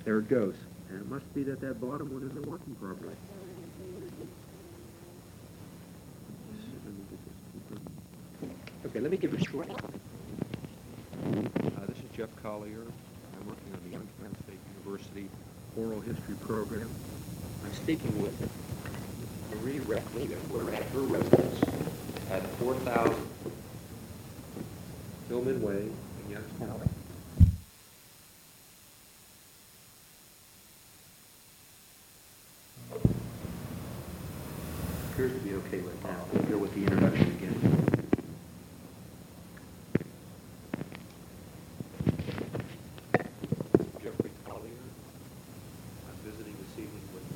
There it goes. And it must be that that bottom one isn't working properly. Okay, let me give you a short. This is Jeff Collier. I'm working on the Youngstown State University Oral History Program. I'm speaking with Marie Reckley, and we're at her residence at 4000 Hillman Way in Youngstown. Appears to be okay right now. We'll go with the introduction again. Jeffrey Collier. I'm visiting this evening with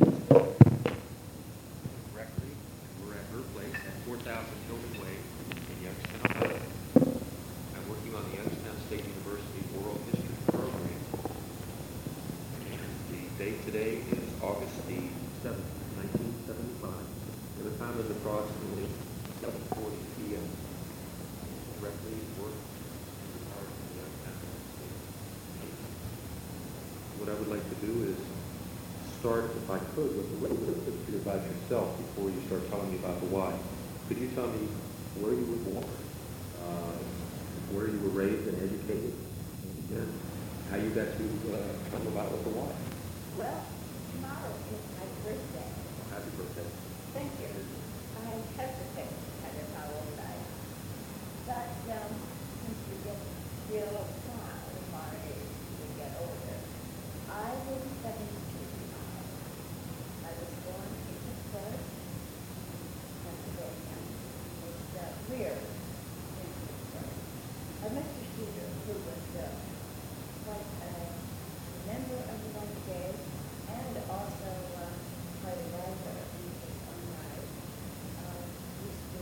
Reckley. We're at her place at 4000 Hillman Way in Youngstown. I'm working on the Youngstown State University Oral History Program. And the date today is August the 7th, 1975. And the time is approximately 7:40 p.m. Directly work from the Youngstown State. What I would like to do is start, if I could, with a little bit of history about yourself before you start telling me about the why. Could you tell me where you were born, where you were raised and educated, and how you got to come about with the why? Well, tomorrow is my birthday. Happy birthday. Thank you. I hesitate to tell you how old I am. But since we get real proud of our age as we get older, I was 72 now. I was born in Pittsburgh, Pennsylvania. It's reared in Pittsburgh. Mr. Cedar, who was quite a member of the Renegade and also quite a writer in his own right, used to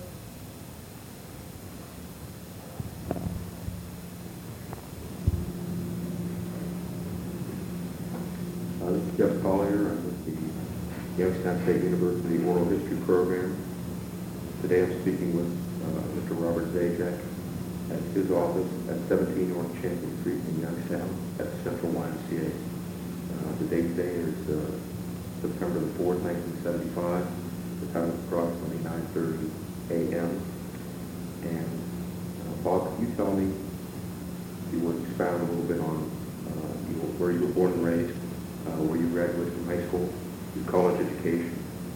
This is Jeff Collier. I'm with the Youngstown State University Oral History Program. Today I'm speaking with Mr. Robert Zajac at his office at 17 North Champion Street in Youngstown at the Central YMCA. The date today is September the 4th, 1975. The time is approximately 9:30 a.m. And Bob, could you tell me, if you would expound a little bit on where you were born and raised, where you graduated from high school, your college education,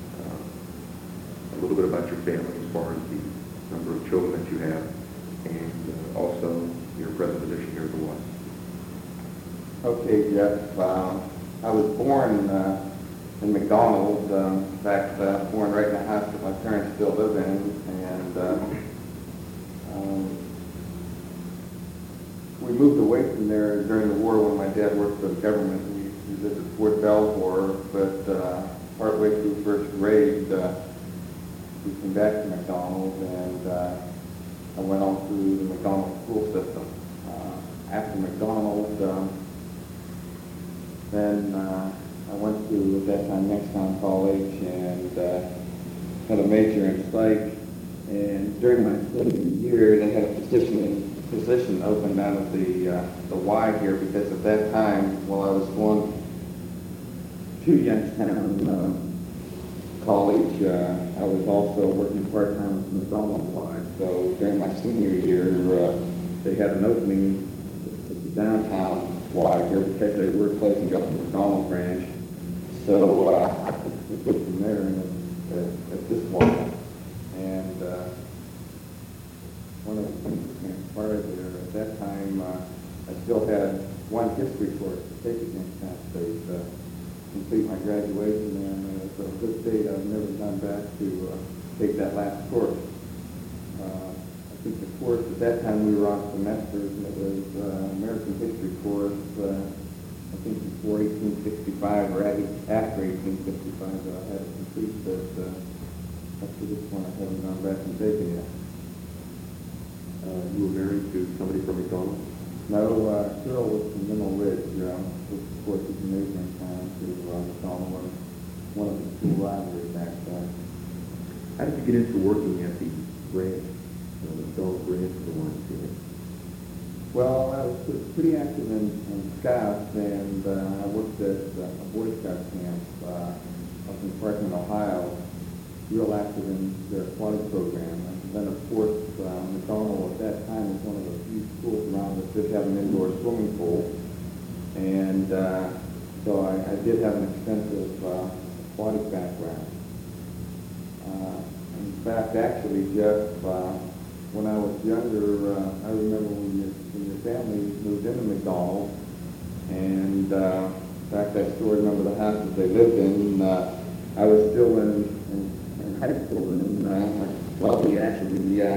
a little bit about your family as far as the number of children that you have, and also your present position here at the Y. Okay, Jeff. I was born in McDonald. In fact, born right in the house that my parents still live in, and we moved away from there during the war when my dad worked for the government. We lived at Fort Belvoir, but partway through first grade, we came back to McDonald, and I went on through the McDonald school system. After McDonald, then I went to, at that time, Youngstown College, and had a major in psych. And during my study year, they had a position opened out of the Y here, because at that time, while I was going to Youngstown College, I was also working part-time with McDonald Y. So during my senior year, they had an opening at the downtown Y here, because they were closing up the McDonald branch. So I put from there at this Y. And one of the things that transpired there, at that time, I still had one history course to take at Youngstown State to complete my graduation, and for a good date, I've never gone back to take that last course. I think the course, at that time we were on semesters, and it was American history course, I think before 1865 or after 1865 that I had to complete, but up to this point I haven't gone back and taken it. You were married to somebody from McDonald? No, Cheryl was from Mineral Ridge, which of course is a neighboring town to McDonald, one of the school rivalries back then. How did you get into working at the branch, the McDonald branch of the YMCA? Well, I was pretty active in Scouts, and I worked at a Boy Scout camp up in Franklin, Ohio, real active in their aquatic program. And then, of course, McDonald at that time was one of the few schools around that did have an indoor swimming pool. And so I did have an extensive aquatic background. In fact, actually, Jeff, when I was younger, I remember when your family moved into McDonald, and in fact, I still remember the house that they lived in. I was still in high school, well, we actually,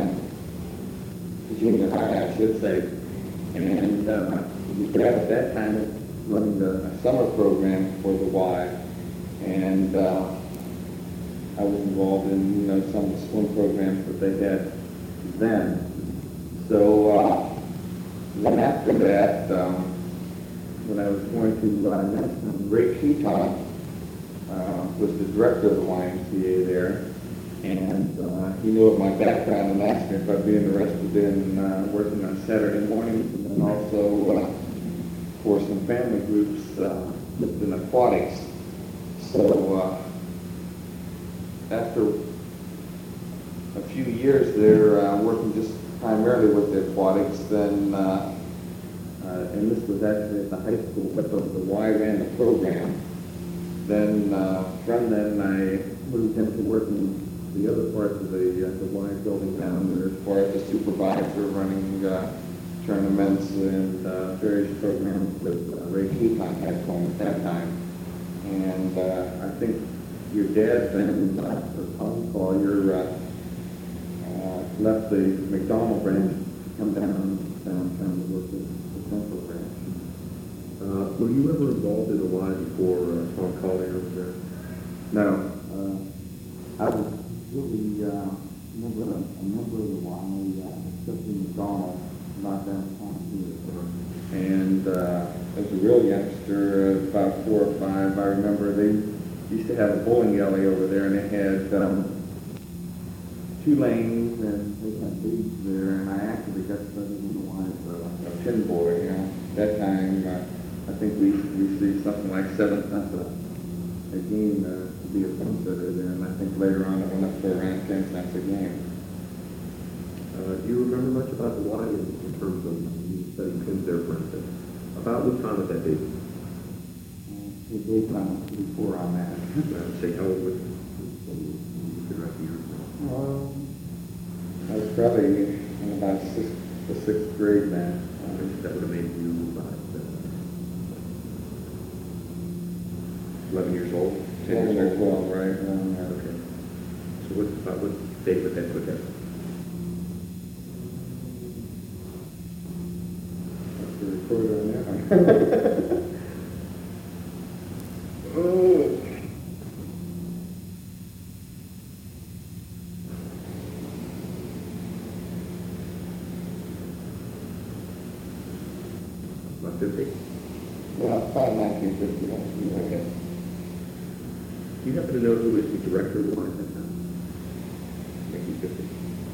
junior high, I should say, and at that time running the summer program for the Y, and I was involved in some of the swim programs that they had then. So then after that, when I was going to Ray Keaton was the director of the YMCA there, and he knew of my background and asked me if I'd be interested in working on Saturday mornings, and then also for some family groups in aquatics. So after a few years there, working just primarily with the aquatics, then, and this was actually at the high school, but the Y ran the program. Then, from then, I moved into working the other parts of the Y building down there, as far as the supervisor running tournaments and various programs that Ray Keaton had going at that time. And I think your dad then, Tom Collier, left the McDonald branch to come downtown to work with the Central branch. Were you ever involved in the Y before Tom Collier was there? No. I was really a member of the Y, especially McDonald, not downtown here. And as a real youngster, about 4 or 5, I remember they used to have a bowling alley over there, and they had 2 lanes, and they had leagues there, and I actually got started in the Y as a pinboard. At that time, I think we received something like 7 cents a game to be a pin setter there, and I think later on it went up to around 10 cents a game. Do you remember much about the Y in terms of you setting pins there, for instance? About what time would that be? The daytime before on that. I would say, how old was you could write the years? I was probably in about the 6th grade then. That would have made you about 11 years old? 10 years old? 12, right? Okay. So about what date would that put that? That's the recorder on there. Oh. About 50? Well, probably 1950. Okay. Do you happen to know who was the director of the Y at that time? 1950?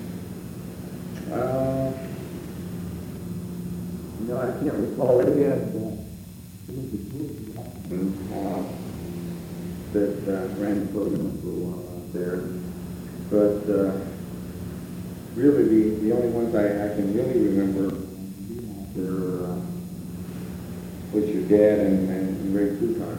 No, I can't recall it yet. That ran the program for a while out there. But really, the only ones I can really remember there was your dad and Ray Kutar.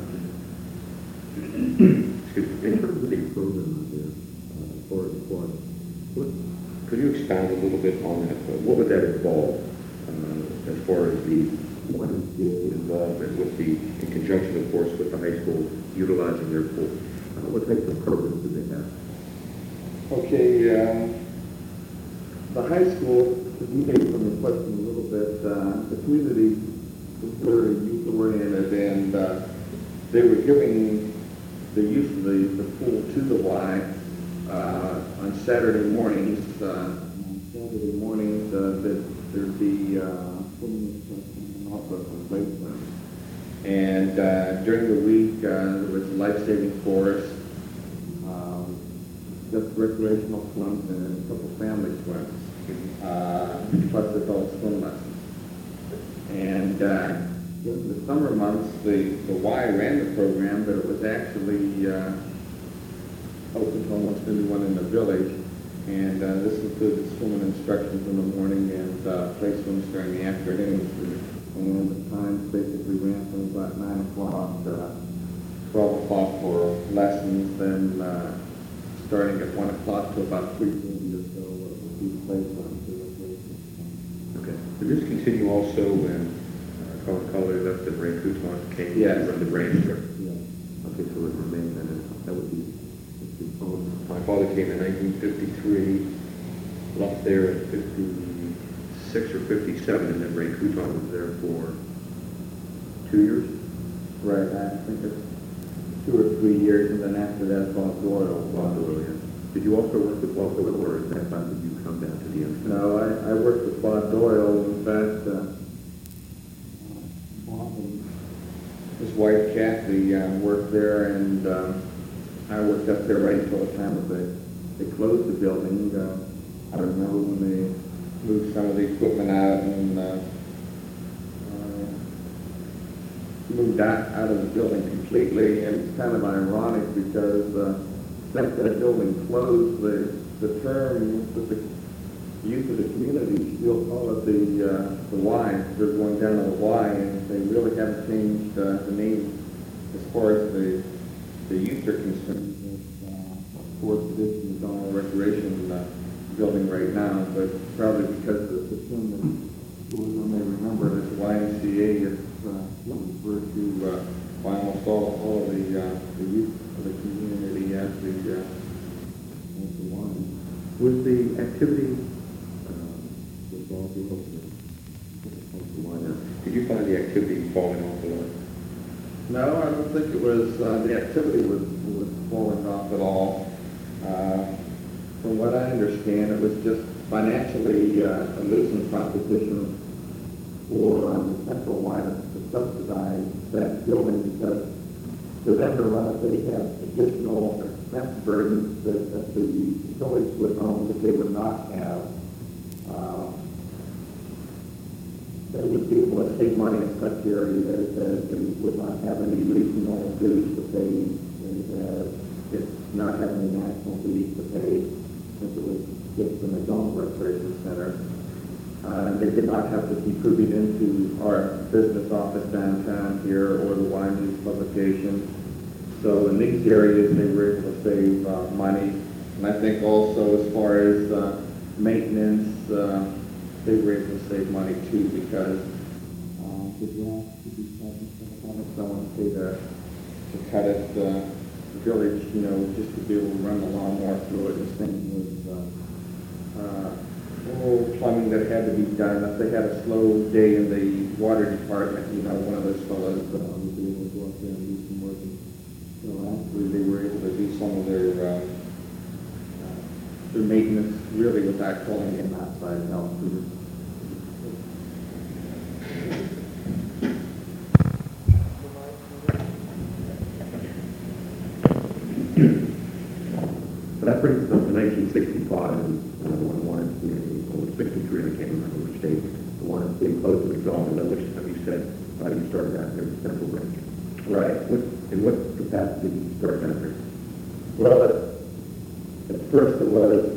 In terms of the program out there, for the quad, could you expound a little bit on that? What would that involve as far as the involvement with in conjunction, of course, with the high school utilizing their pool? What types of programs do they have? Okay, the high school, to deviate from the question a little bit, the community was very youth-oriented, and they were giving the use of the pool to the Y on Saturday mornings. On Saturday mornings, there'd be swimming instruction and also some play swimming. And during the week, there was a life-saving course, just recreational swims and a couple family swims, plus adult swim lessons. And in the summer months, the Y ran the program, but it was actually open to almost anyone in the village. And this included swimming instructions in the morning and play swims during the afternoon. And the times basically ran from about 9 o'clock to 12 o'clock for lessons, then starting at 1 o'clock to about 3:30 or so would be play swims. Okay. Did this continue also when Colin Collier left and Ray Couton came Yes. to run the branch there? Yeah. Okay, so it remained, and that would be, my father came in 1953, left there in 56 or 57, and then Ray Couton was there for 2 years? Right, I think it's 2 or 3 years, and then after that, Bob Doyle. Bob Doyle, yeah. Did you also work with Bob Doyle, or at that time did you come down to the Youngstown? No, I worked with Bob Doyle. In fact, Bob and his wife Kathy worked there, and I worked up there right until the time that they closed the building. I remember when they moved some of the equipment out and moved out of the building completely, and it's kind of ironic because since that building closed, the term that the youth of the community still call it the Y. They're going down to the Y, and they really haven't changed the name as far as the youth are concerned. Fourth edition is on our recreation building right now, but probably because the term that schools may remember as YMCA, it's referred to by almost all of the youth of the community as the Y. Was the activity, did you find the activity falling off a lot? No, I don't think it was, the activity was falling off at all. From what I understand, it was just financially a losing proposition for the Central Y to subsidize that building because to them to run it, they have additional expense burdens that the utilities would own that they would not have. They would be able to save money in such areas that they would not have any regional dues to pay. It's not having any national dues to pay since it was just an adult recreation center. They did not have to contribute into our business office downtown here or the Y News publication. So in these areas, they were able to save money. And I think also as far as maintenance, they were able to save money too because the grass could be cut instead of someone pay to cut it. The village, just to be able to run the lawnmower through it. The same with plumbing that had to be done. If they had a slow day in the water department, one of those fellows would be able to go up there and do some work. So actually, they were able to do some of their maintenance really without calling in outside help. That brings us up to 1965, when one community, or 63, I can't remember which date, the one being close to exhausted, at which time you said, you started out there in Central Branch. Right. In what capacity did you start out there? Well, at first it was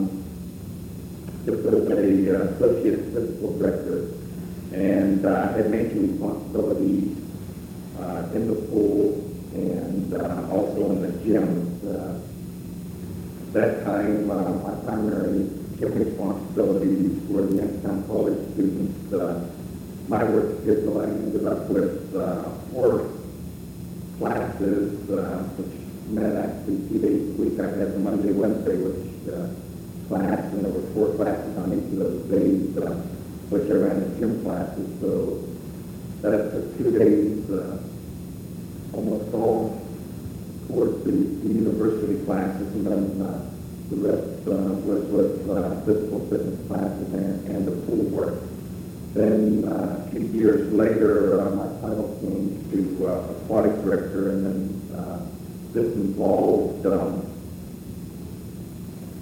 just as a associate physical director, and I had major responsibilities in the pool and also in the gym. At that time, my primary responsibilities were the Youngstown College students. My work schedule, I ended up with 4 classes, which met actually 2 days a week. I had the Monday, Wednesday, class, and there were 4 classes on each of those days, which I ran the gym classes. So that took 2 days, almost all towards the university classes, and then the rest was with physical fitness classes and the pool work. Then a few years later, my title changed to aquatic director, and then this involved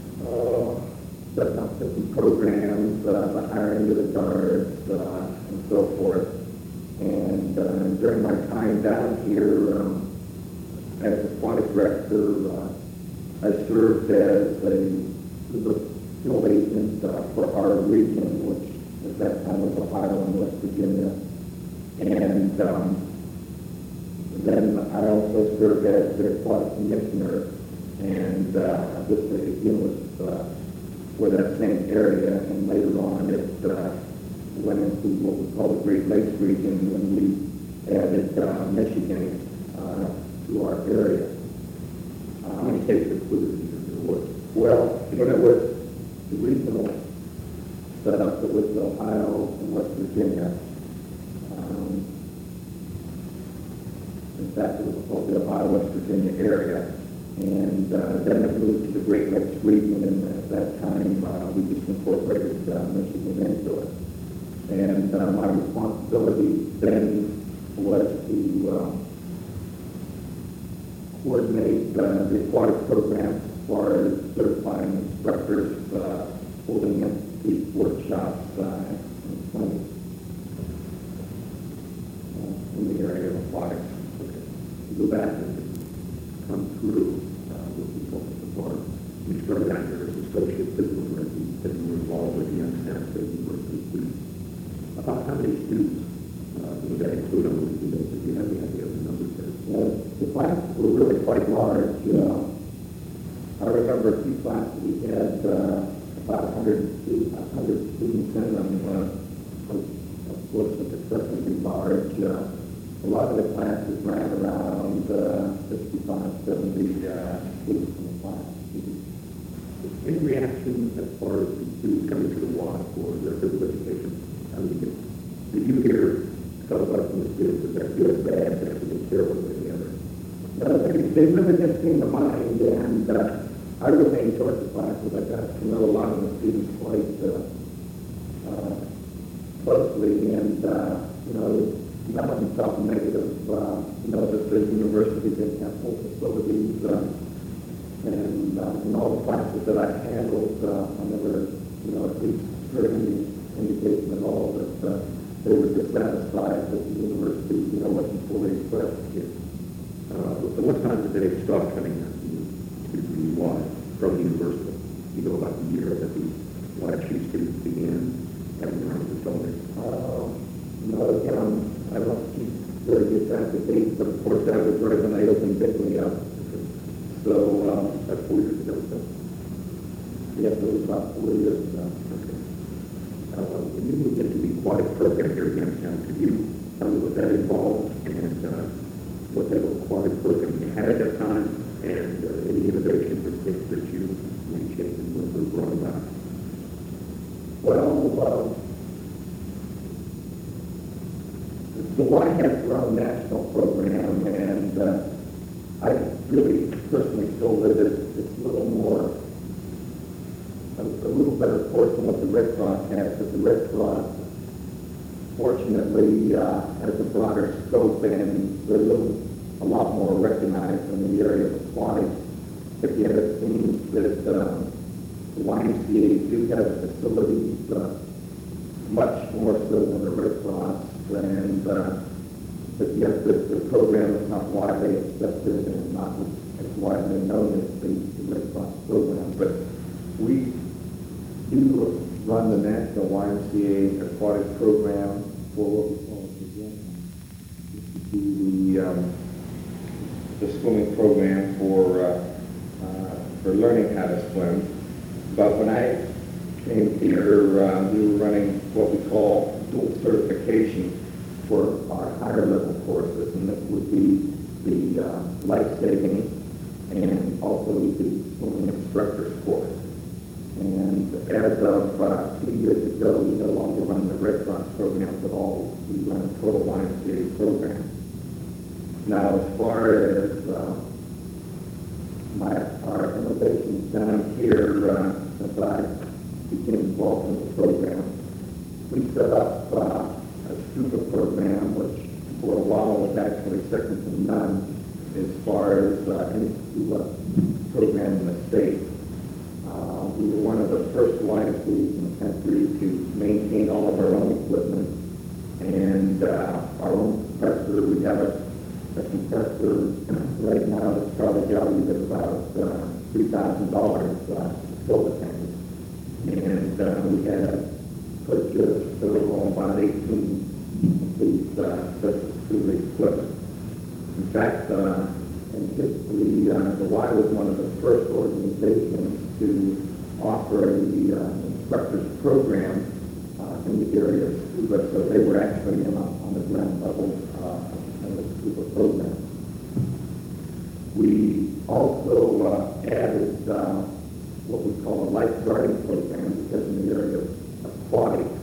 setting up different programs, the hiring of the guards, and so forth. And during my time down here as aquatic director, I served as a field agent for our region, which at that time was Ohio and West Virginia. And then I also served as their aquatic commissioner, and this again was for that same area, and later on it went into what we call the Great Lakes region when we added Michigan to our area. How many states included in your work? Well, when it was the regional setup, it was Ohio and West Virginia. In fact, it was called the Ohio-West Virginia area. And then it moved to the Great Lakes region, and at that time we just incorporated Michigan into it. And my responsibility then was to coordinate the aquatic program as far as certifying instructors, holding these workshops in the area of aquatics. Go back and come through with people before you started out here as associate physical therapy, that you were involved with the Young Staff State University. About how many students would that include on the days? If you have any idea of the numbers there? The classes were really quite large. I remember a few classes we had about 100 students in them. Of course, it's excessively large. A lot of the classes ran around 65, 70 students in the class. Any reaction as far as the students coming to the WAD for their physical education? Did you hear some about from the students that they're good, bad, that they share one with the other? They really just came to mind, and I really enjoyed the classes. I got to know a lot of the students quite closely, and not himself negative, that the university didn't have full facilities, and in all the classes that I handled, I never, at least heard any indication at all that they were dissatisfied that the university, wasn't fully equipped. So what time did they start coming to the WAD from the university? You know about the year that the YFC students began having their own facilities? I don't keep very good track of dates, but of course that was right when I opened Bickley up. So that's 4 years ago. So. Yes, it was about 4 years ago. Okay. When you moved into the aquatic program here at Youngstown, could you tell me what that involved and what that aquatic program you had at that time, and any innovations or things that you changed and were brought about? Well, the WAD has their own national program, and I really personally feel that it's a little more, a little better course than what the Red Cross has, because the Red Cross, fortunately, has a broader scope, and they're a lot more recognized in the area of aquatics. But yet it seems that the YMCA do have facilities much more so than the Red Cross, and but yet the program is not widely accepted and not as widely known as the Red Cross program. But we do run the National YMCA Aquatic Program for what we call the swimming program for learning how to swim. But when I came here, we were running what we call dual certification for our higher level courses, and this would be the life-saving and also the swimming instructor's course. And as of 2 years ago, we no longer run the Red Cross programs at all. We run a total YMCA program. Now, as far as our innovations down here, since I became involved in the program, we set up a SCUBA program, which for a while was actually second to none as far as any SCUBA program in the state. We were one of the first YMCAs in the country to maintain all of our own equipment and our own compressor. We have a compressor right now that's probably valued at about $3,000 to fill the tank. And we had to purchase about 18 of these special equipment. In fact, in history, the Y was one of the first organizations to offer the instructors program in the area of scuba, so they were actually on the ground level of the scuba program. We also added what we call a lifeguarding program, because in the area of aquatics,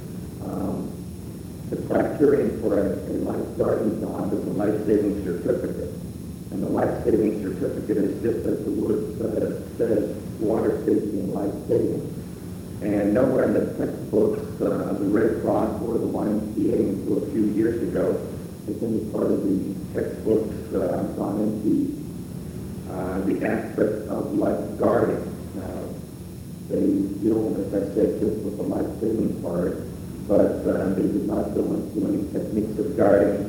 the criterion for a lifeguarding job is a life-saving certificate. And the life-saving certificate is just as the word says, water safety and life-saving. And nowhere in the textbooks, the Red Cross or the YMCA until a few years ago, has any part of the textbooks gone into the aspect of lifeguarding. They deal, as I said, just with the life-saving part, but they did not go into any techniques of guarding.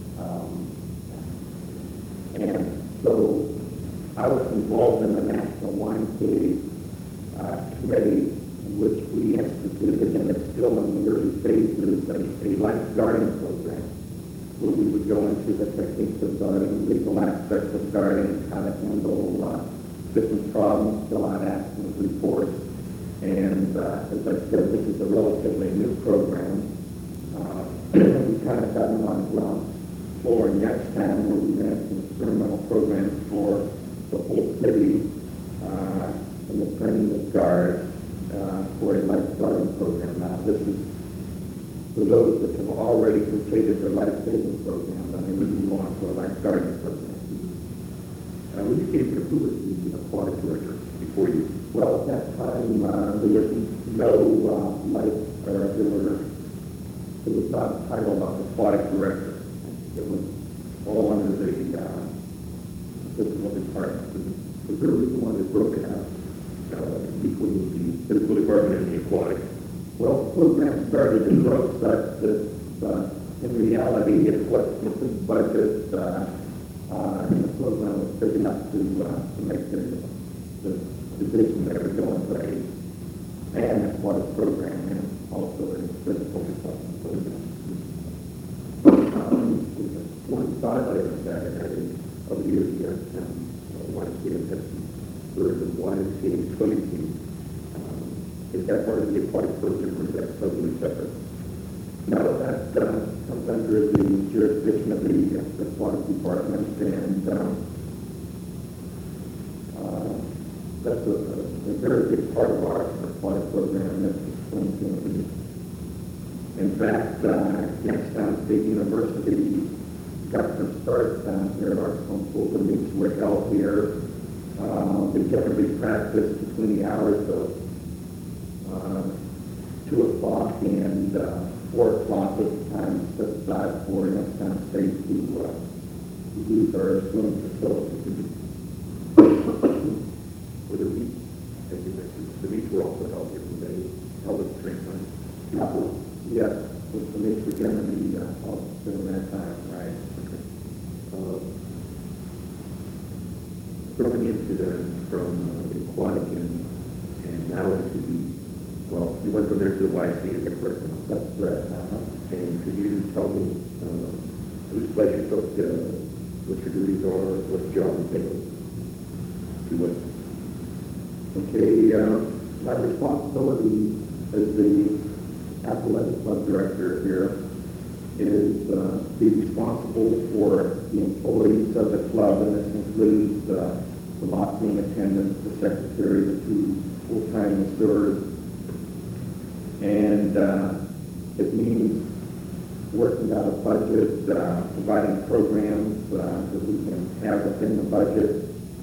And so I was involved in the National YMCA committee, in which we instituted, and it's still in the early phases, a lifeguarding program, where we would go into the techniques of guarding, legal aspects of guarding, how to handle different problems, fill out accident reports. And as I said, this is a relatively new program. We kind of got them on the ground floor in Youngstown, where we ran some experimental programs for the whole city and the training of guards for a lifeguarding program. Now, this is for those that have already completed their life-saving program, and they would move on to a lifeguarding program. When you came here, who was the aquatic director before you? Well, at that time, there was no it was not a title of aquatic director. It was all under the physical department. Was there a reason why they broke it out between the physical department and the aquatic? Well, the program started to grow such that in reality it was the budget and the program was big enough to make the division that was going play and aquatic program and also a physical department program. One thought I had over the years here, YMCA has sort of the YMCA swimming team. Is that part of the aquatic program, or is that totally separate? No, that comes under the jurisdiction of the aquatic department, and that's a very big part of our aquatic program. That's the swim team. In fact, Youngstown State University got their start down here. Our swim pool meets were held here. They generally practice between the hours of 2 o'clock and 4 o'clock at the time set aside for Youngstown State to use our swimming facility. For the meet, as you mentioned, the meets were also held here today, held at the same time. Yes, with the meets were generally held during that time, right? Going into from the aquatic and now into well, you went from there to the YMCA, is that correct? That's correct. And could you tell me whose place you took, what your duties are, what the job entails? Okay, my responsibility as the athletic club director here is be responsible for the employees of the club, and this includes the locker room attendants, the secretary, the 2 full-time masseurs, and it means working out a budget, providing programs that we can have within the budget,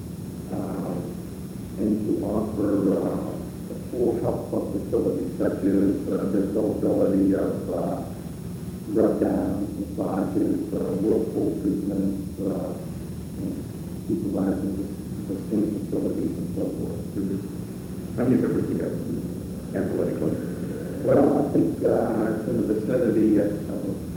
and to offer a full health club facility, such as the availability of rub-downs, massages, whirlpool treatments, and supervising the same facilities and so forth. How many members do you have in the athletic club? Well, I think it's in the vicinity of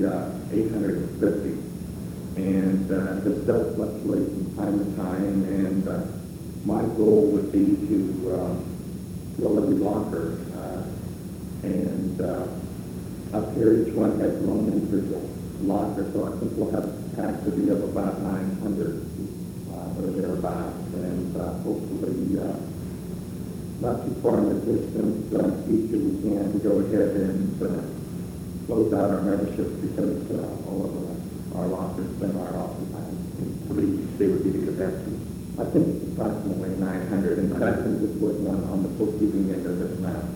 850. And this does fluctuate from time to time, and my goal would be to fill every locker. And up here, each one has their own individual locker, so I think we'll have a capacity of about 900 or thereabouts, and hopefully not too far in the distance, future we can go ahead and close out our membership because all of our lockers are oftentimes. How many did you say would be the capacity? I think it's approximately 900, and I think this was one on the bookkeeping end of this now.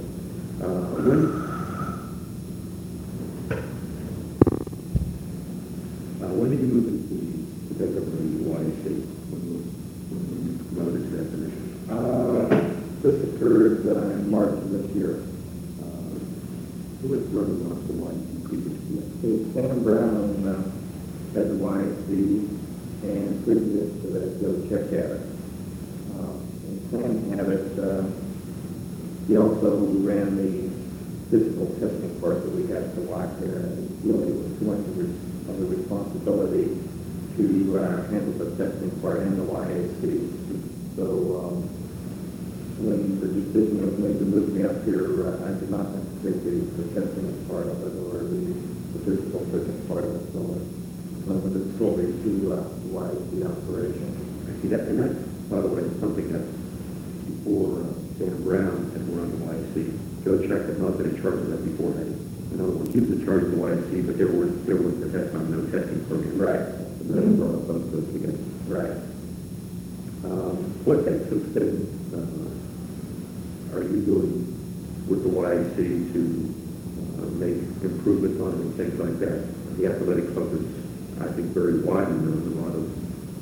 When did you move into the YMCA? When you promoted to that position? This occurred in March of this year. Who was running off the YMCA previously? It was Sam Brown at the YMC, and previous to that, Joe Check-Abbott. And Sam Abbott, he also ran the physical testing part that we had to watch there, and really was too much of the responsibility to handle the testing part and the YAC. So when the decision was made to move me up here, I did not have to take the testing part of it or the physical fitness part of it. So I limited solely to the YAC operation. I see that, and that's, by the way, something that before Sam Brown had run the YAC, Joe Check had not been in charge of that before. In other words, he was in charge of the YAC, but there was at that time no testing program. Right. Then brought both those together. Right. What since then are you doing with the YAC to make improvements on it and things like that? The athletic club is, I think, very widely known. A lot of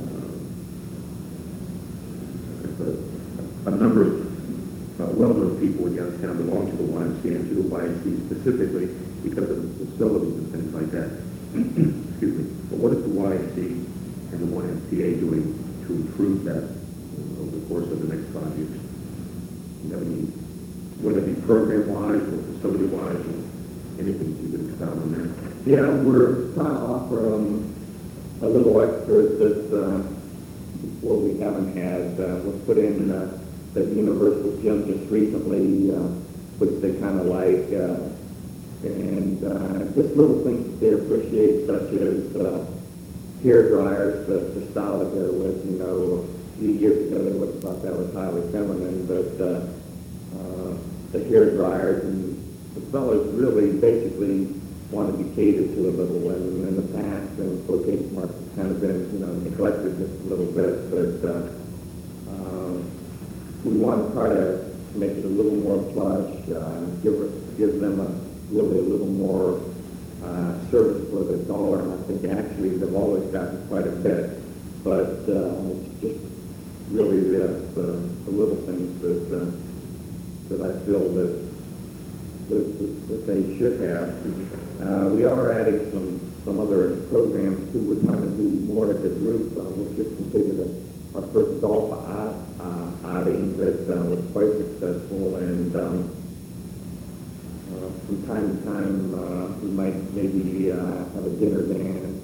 a number of well-known people in Youngstown belong to the YMCA and to the YAC specifically because of the facilities and things like that. Excuse me. But what is the YAC and the YMCA doing to improve that over the course of the next 5 years? You know, whether it be program-wise or facility-wise or anything you could expound on that? Yeah, we're trying to offer a little extra that what we haven't had. We've put in the Universal Gym just recently, which they kind of like, and just little things that they appreciate, such as hair dryers, the style that they're with. You know, a few years ago they would have thought that was highly feminine, but the hair dryers, and the fellas really basically want to be catered to a little, and in the past, and quotation marks have kind of been, you know, neglected just a little bit, but we want to try to make it a little more plush, give them a little more service for the dollar, and I think actually they've always gotten quite a bit, but it's just really the little things that I feel that they should have. We are adding some other programs too. We're trying to do more at the group. We've just completed our first golf outing that was quite successful, and from time to time we might maybe have a dinner dance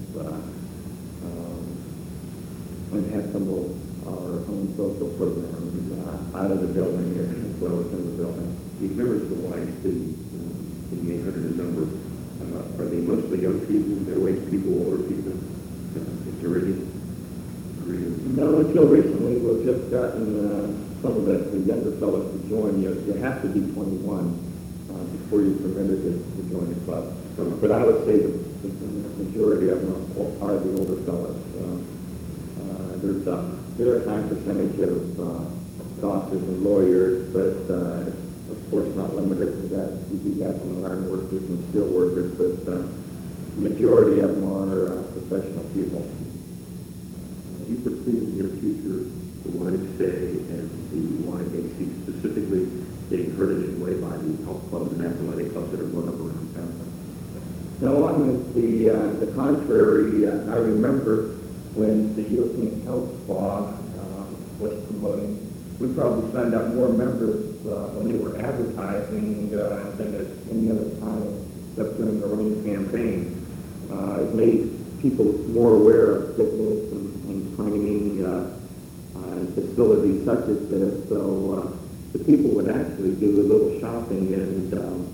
and have some of our own social programs out of the building as well as in the building. The members of the YAC, in the 800 number, are they mostly young people, middle-aged people, older people? Is there any? No, until recently we've just gotten some of the younger fellows to join. You have to be 21 before you're permitted to join the club. But I would say the majority of them are the older fellows. There's a very high percentage of doctors and lawyers, but of course not limited to that. We do have some iron workers and steel workers, but the majority of them are professional people. Do you foresee in the near future the YMCA and the YAC specifically getting hurt in any way by the health clubs and athletic clubs that are going up around town? No, on the contrary. I remember when the European Health Spa was promoting, we probably signed up more members when they were advertising than at any other time except during their own campaign. it made people more aware of fitness and training facilities such as this. So the people would actually do a little shopping, and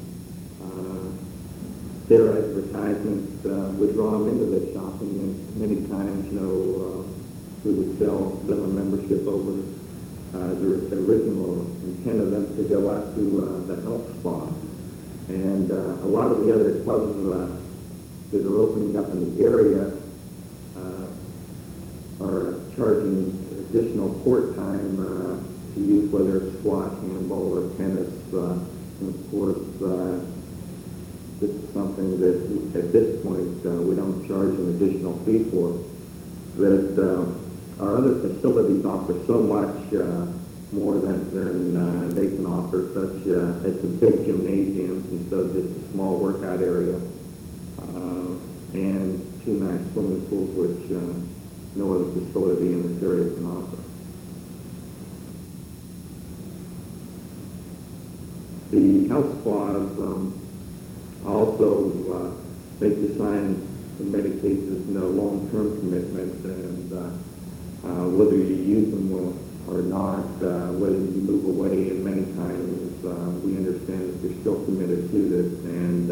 their advertisements would draw them into the shopping. And many times, we would sell them a membership over the original intent of them to go out to the health spa. And a lot of the other clubs that are opening up in the area are charging additional court time to use, whether it's squash, handball, or tennis. And of course, this is something that at this point we don't charge an additional fee for. That our other facilities offer so much more than they can offer, such as the big gymnasiums instead of just a small workout area, and 2 nice swimming pools, which no other facility in this area can offer. The health spas also make you sign, in many cases, long-term commitments, and whether you use them or not, whether you move away, and many times we understand that you're still committed to this, and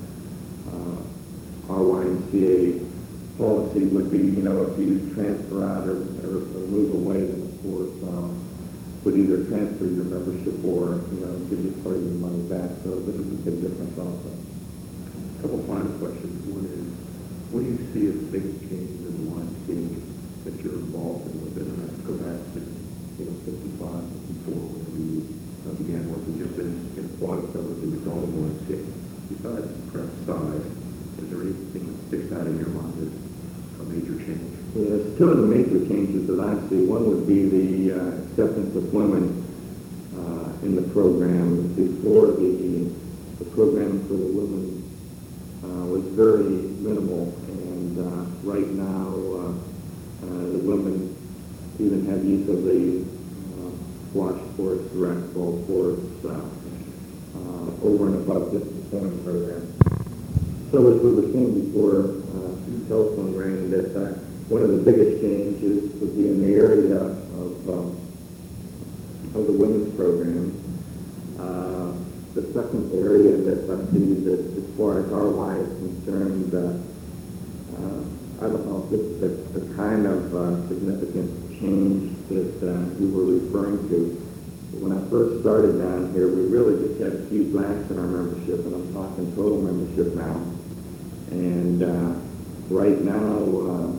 our YMCA policy would be, if you transfer out or move away, then of course would either transfer your membership or give you part of your money back. So this is a big difference also. A couple final questions. One is, what do you see as the biggest changes in the YMCA that you're involved in with it? And let's go back to 55, 54, when you began working just in aquatic cover that was all in YMCA. Besides perhaps size, is there anything that sticks out in your mind as a major change? Yes, 2 of the major changes that I see. One would be the acceptance of women in the program. Before, the program for the women was very minimal, and right now the women even have use of the squash courts, racquetball courts, over and above just the swimming program. So as we were saying before the telephone rang, that one of the biggest changes would be in the area of the women's program. The second area that I see that as far as our Y is concerned, I don't know if this is the kind of significant change that you were referring to. When I first started down here, we really just had a few blacks in our membership, and I'm talking total membership now. And right now,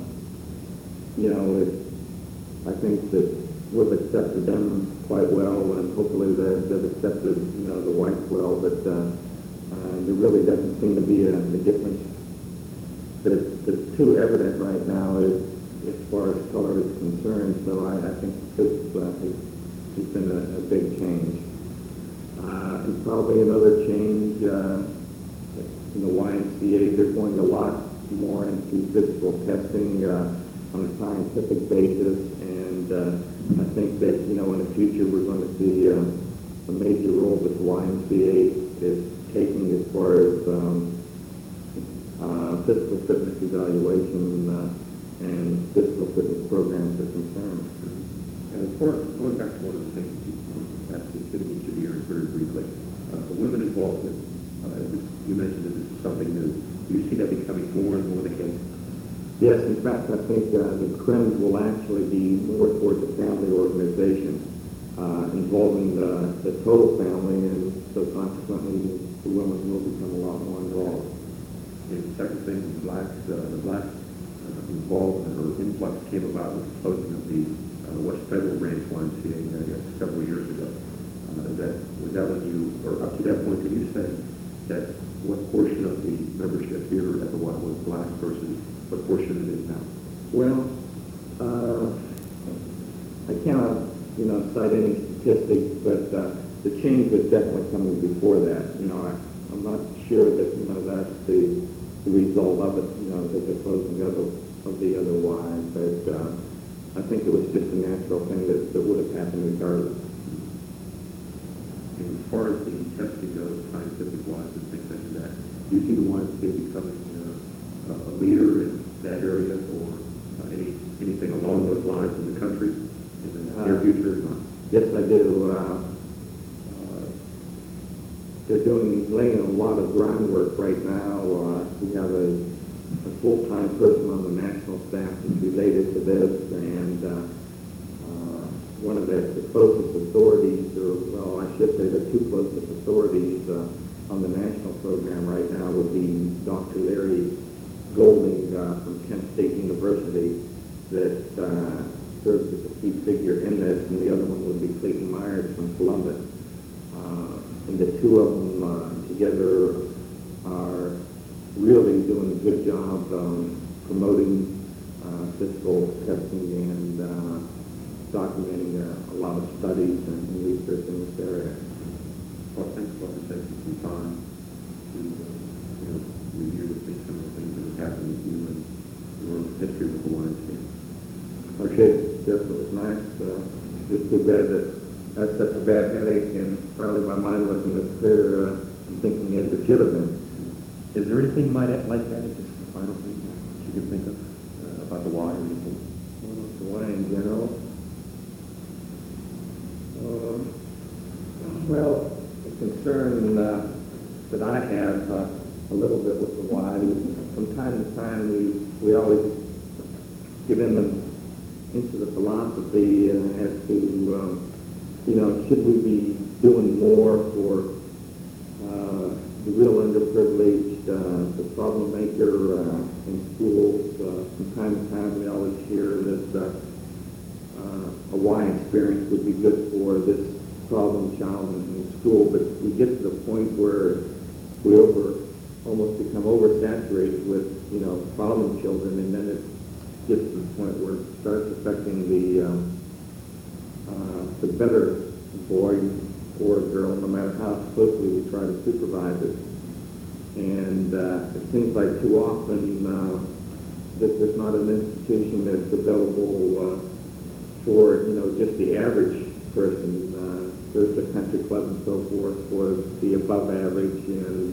I think that we've accepted them quite well, and hopefully they've accepted, the whites well, but there really doesn't seem to be a difference that's too evident right now as far as color is concerned. So I think this has been a big change. And probably another change in the YMCA, they're going a lot more into physical testing on a scientific basis, and I think that, in the future we're going to see a major role that the YMCA is taking as far as physical fitness evaluation and physical fitness programs are concerned. And as far as going back to one of the things you asked the city engineers very briefly, the women involvement, you mentioned that this is something new. Do you see that becoming more and more the case? Yes, in fact, I think the trend will actually be more towards a family organization involving the total family, and so consequently the women will become a lot more involved. And the second thing, the black involvement or influx came about with the closing of the West Federal Ranch YMCA several years ago. Was that when you, or up to that point, did you say that what portion of the membership here at the Y was black versus what portion it is now? Well, I cannot, cite any statistics, but the change was definitely coming before that. I'm not sure that, that's the result of it, that the closing of the other Y, but I think it was just a natural thing that would have happened regardless. And as far as the testing goes, scientific wise and things like that, do you see the YMCA becoming a that area or anything along those lines in the country in the near future? Yes, I do. They're laying a lot of groundwork right now. We have a full-time person on the national staff that's related to this, and one of the closest authorities, or well, I should say the two closest authorities on the national program right now would be Dr. Larry Golding from Kent State University, that serves as a key figure in this, and the other one would be Clayton Myers from Columbus. And the two of them together are really doing a good job promoting physical testing and documenting a lot of studies and research in this area. Well, thanks for taking some time to review with me some of the things that have happened with you and your history with the YMCA. Okay, Jeff, it was nice. Just too bad that that's such a bad headache, and probably my mind wasn't as clear thinking as it should have been. Is there anything like that, just the final thing that you can think of about the Y or anything? The Y in general? Well, the concern that I have a little bit with the Y is from time to time we always get into the philosophy as to should we be doing more for the real underprivileged, the problem maker in schools? From time to time we always hear that a Y experience would be good for this problem child in school, but we get to the point where we almost become oversaturated with problem children, and then it gets to the point where it starts affecting the better boy or girl, no matter how closely we try to supervise it. And it seems like too often that there's not an institution that's available for just the average person. There's a country club and so forth for the above average, and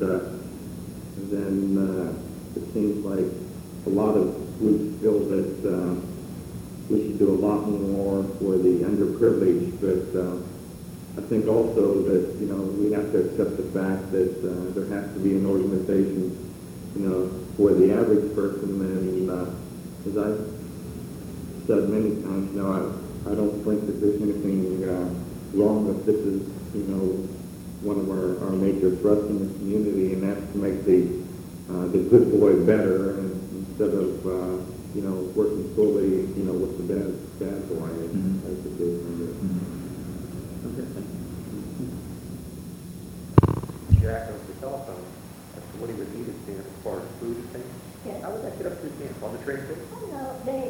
then it seems like a lot of groups feel that we should do a lot more for the underprivileged, but I think also that we have to accept the fact that there has to be an organization for the average person, and as I've said many times, I don't think that there's anything wrong if this is one of our major thrusts in the community, and that's to make the good boy better, and instead of working solely with the bad boy as the case may be. Okay, thank you. Jack, on the telephone, as to what he would eat at camp as far as food and things. Yes. How would that get up to camp? On the train trip? Oh, no,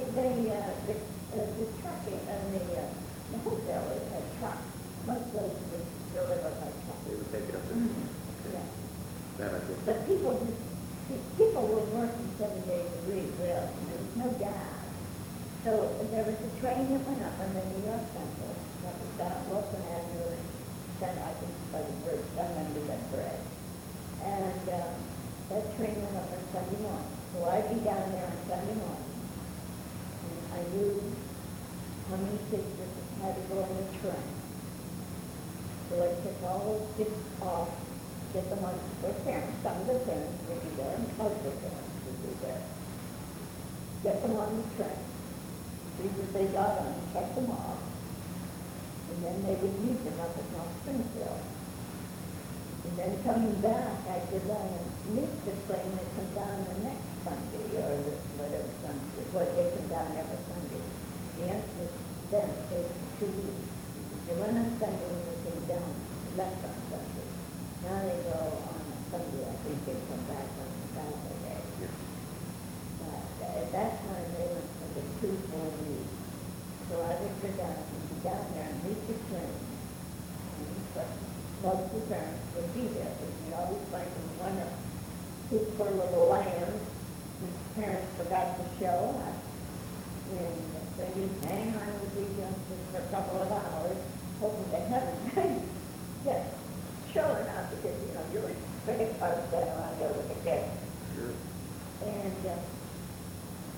the trucking and the hotel is a truck. Most places is delivered by truck. They would take it up there. Okay. Yeah. That I guess. But people were working 7 days a week, really. There was no gas. So there was a train that went up on the New York Central, that was down Wilson Avenue, and then I think by the bridge, down under that bridge. And that train went up on Sunday morning. So I'd be down there on Sunday morning. And I knew how many kids had to go on the train. So I took all those kids off, get them on their parents. Some of their parents would be there, and most of their parents would be there. Get them on the train. See that they got on, check them off, and then they would meet them up at North Springfield. And then coming back, I could meet the train that comes down the next Sunday, or whatever Sunday, they come down every Sunday. The answer then takes 2 weeks. They went on Sunday when they came down, left on Sunday. Now they go on a Sunday, I think they come back on Saturday. Yeah. But at that time, they went for the 2 full weeks. So I would go down and be down there and meet the train. But most of the parents would be there. But you always find them one of 2 poor little lambs whose parents forgot to show up. And so you hang on with these youngsters for a couple of hours, hoping to heaven just showing up, because you're a big part of that around there with the kids. Sure. And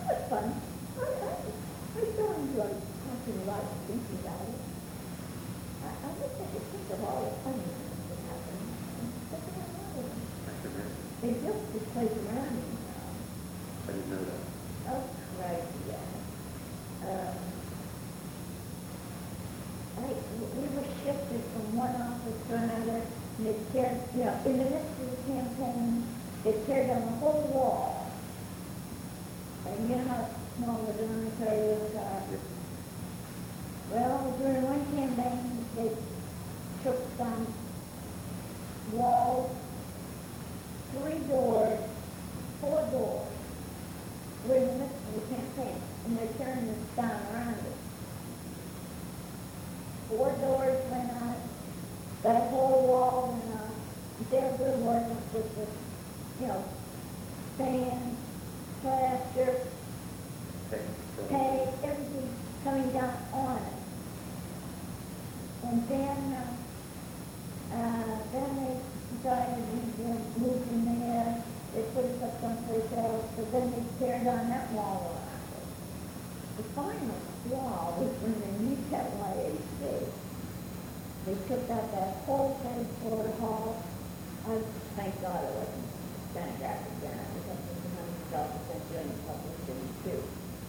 was fun. I still enjoy talking about it, thinking about it. I wish I could think of all the funny things that happened. But there are a lot of them. I can imagine. They built this place around me now. I didn't know that. Oh, right, yeah. We were shifted from one office to another, and they tear, you know, in the midst of the campaign, they tear down the whole wall. And you know how small the dormitory rooms are? Yes. Well, during one campaign, they took down walls, 3 doors, 4 doors. We're in the midst of the campaign, and they're tearing this down around us. 4 doors went out, that whole wall went out. They're good working with the, you know, sand, plaster, hay, everything coming down on it. And then they decided we moved in there. They put us up someplace else, but then they tear down that wall around it. The final flaw was when the new YAC. They took out that whole third floor hall. Thank God it wasn't stenographic then. It was something to been doing publicity too.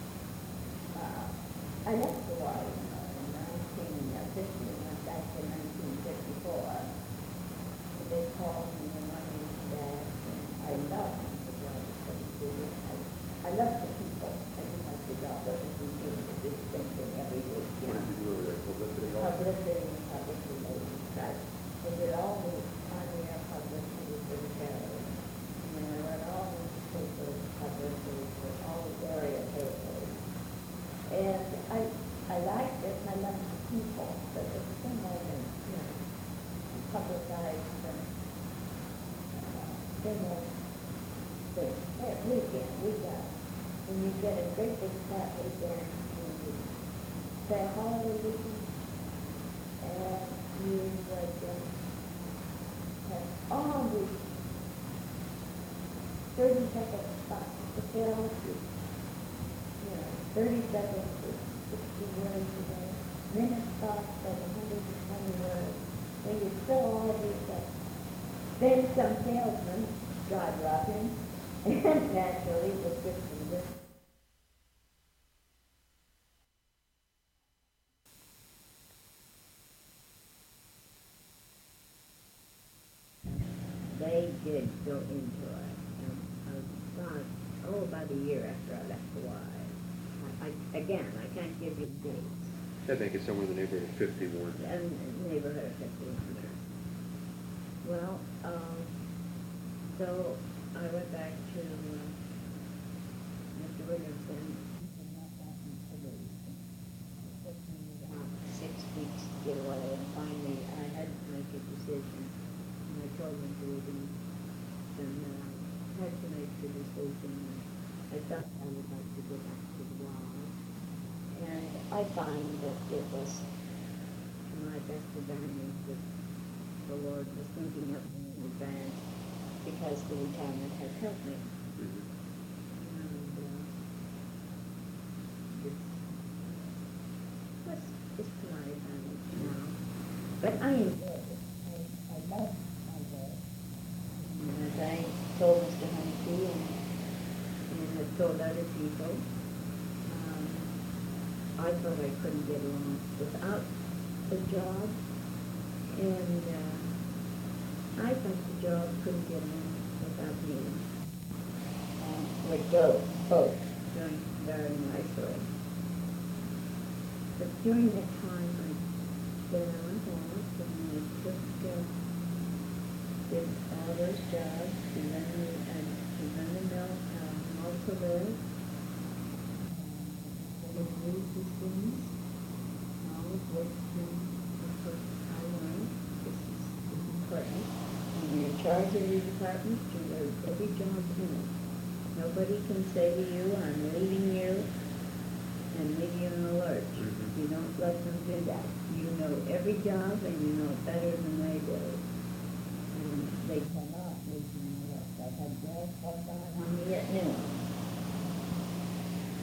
I left the Y in 1950 and went back to 1954. They called me and wanted me back, and I loved the job that I did. I loved the people. I didn't like the job that was doing the big thing every week. What did you do over there? Publicity also? Publicity and public relations. They did all the on-air publicity for the shows. And I read all the papers, publicity for all the area papers. And I liked it, and I loved the people, but the thing wasn't, you know, publicized and thing was that weekend, when you get a great big fat weekend, you say holiday weekend, and you would have all these 30-second spots to fill, you know, 30 seconds to 60 words a day, minute spots of 120 words. Then you fill all these up. Then some salesman, God love him, and naturally was good for this. They did go into it. About a year after I left the Y. I can't give you dates. I think it's somewhere in the neighborhood of 51. Neighborhood of 51. Well, so I went back to Mr. Williamson. It took me about 6 weeks to get away, and finally I had to make a decision. And I told him to leave, and I had to make the decision. I thought I would like to go back to the Y. And I find that it was to my best advantage that the Lord was thinking of me in advance because the retirement had helped me. Mm-hmm. And it's to my advantage now. But I enjoy it. I love my work. And as I told Mr. Humphrey and had told other people, I thought I couldn't get along without the job, and I thought the job couldn't get along without me. We're both doing very nicely. But during the time I went off and I took did all those jobs, and then the mill, Multiple systems, all of which I learned this is important. When you're in charge of your department, you know every job in it. Nobody can say to you, I'm leaving you, and leave you in the lurch. Mm-hmm. You don't let them do that. You know every job, and you know it better than they do. And they cannot leave you in the lurch. I had girls come on me at noon.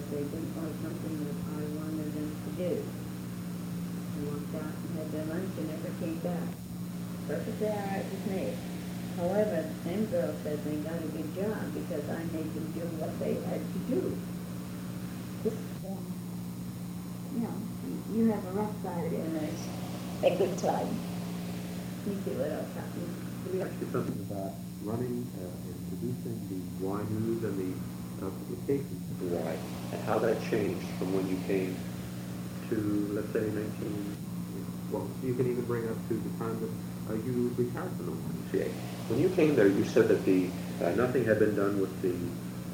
because they didn't like something that I wanted them to do. They walked out and had their lunch and never came back. Perfectly all right with me. However, the same girl said they got a good job because I made them do what they had to do. Just, you know, you have a rough side and there's a good side. You see what else happens. Let me ask you something about running and producing the wine news and the publications of the wine, and how that changed from when you came to, let's say, 19, well, you can even bring up to the time that you retired from the YMCA. When you came there, you said that the nothing had been done with the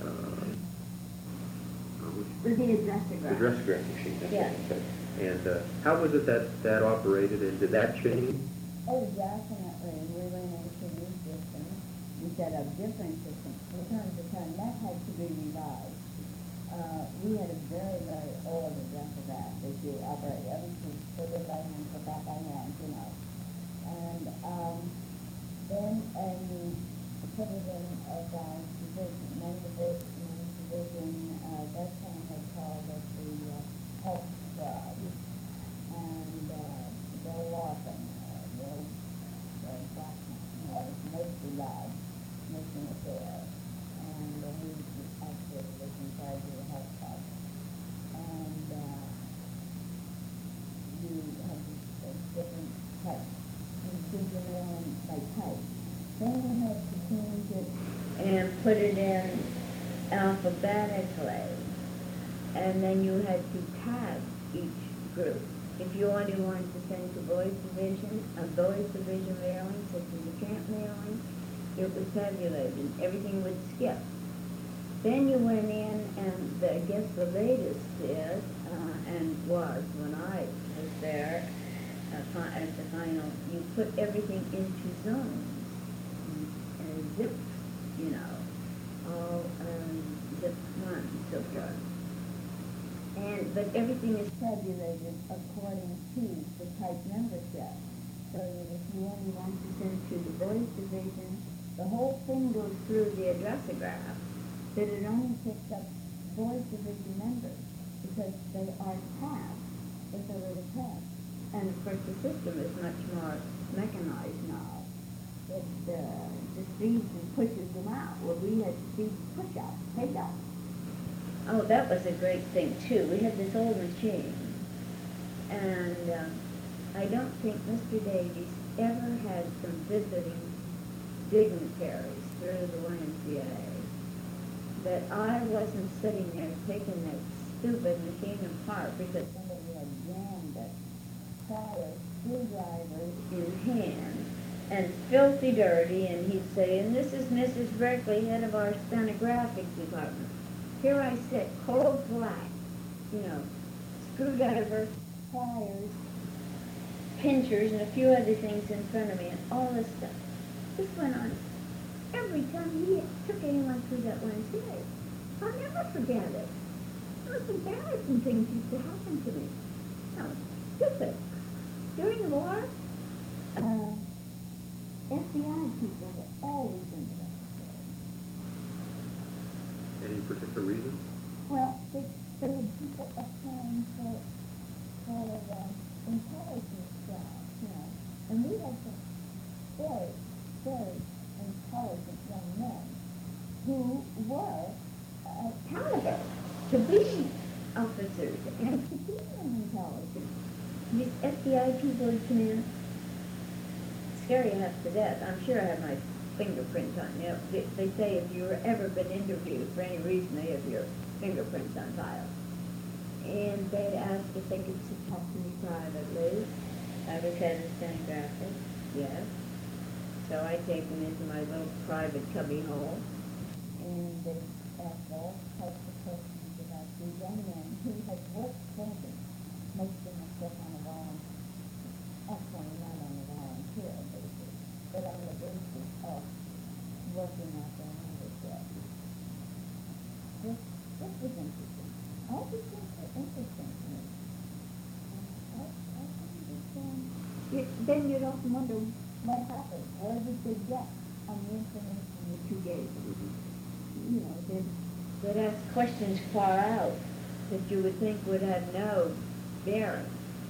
With the addressograph. the dressograph machine. That's Yeah. what you said. And how was it that operated, and did that change? Oh, definitely. We went into new systems. We set up different systems. From time to time, that had to be revised. We had a very, very old addressograph that you operate. Everything put it by hand, put that by hand, you know. And then you put it in by division. Division, that time had called it the health squad. And Bill Lawson, Bill Blackman, mostly live, making it there. And he actually was in charge of the health club. And you had different types. You did your mailing by type. Then you had to change it and put it in alphabetically. And then you had to tag each group. If you only wanted to send to boys division, a boys division mailing, such as a camp mailing, it was tabulated. Everything would skip. Then you went in, and I guess the latest is, and was when I was there at the final, you put everything into zones and zips, you know, all zip one, so forth. But everything is tabulated according to the type membership. So that if you only want to send to the boys division, the whole thing goes through the addressograph, but it only picks up boys division members because they are tabbed with a little tab. And of course the system is much more mechanized now. It just feeds and pushes them out, where we had to feed push out, take out. Oh, that was a great thing, too. We had this old machine, and I don't think Mr. Davies ever had some visiting dignitaries through the YMCA that I wasn't sitting there taking that stupid machine apart because somebody had jammed it, pliers, screwdrivers in hand, and filthy dirty, and he'd say, and this is Mrs. Berkeley, head of our stenographic department. Here I sit, cold black, you know, screwdriver, pliers, pinchers, and a few other things in front of me, and all this stuff. This went on every time he took anyone through that YMCA. I'll never forget it. The most embarrassing things used to happen to me. No, stupid. During the war, FBI people were always in the Any particular reason? Well, they were people applying for intelligence jobs, you know. And we had some very, very intelligent young men who were caliber to be officers and to be intelligent. These FBI people would come in, scare you half to death. I'm sure I have my fingerprints on you. They say if you've ever been interviewed for any reason, they have your fingerprints on file. And they'd ask if they could talk to me privately. I was head of stenographic, yes. So I take them into my little private cubby hole. And they asked all types of questions about the young men who had worked for them. Most of them except on a volunteer, actually not on a volunteer basis, but on the basis of working out their membership. This was interesting. All these things were interesting to me. Then you'd often wonder what happened. Where did they get on the information that you gave them? You know, they'd ask questions far out that you would think would have no bearing,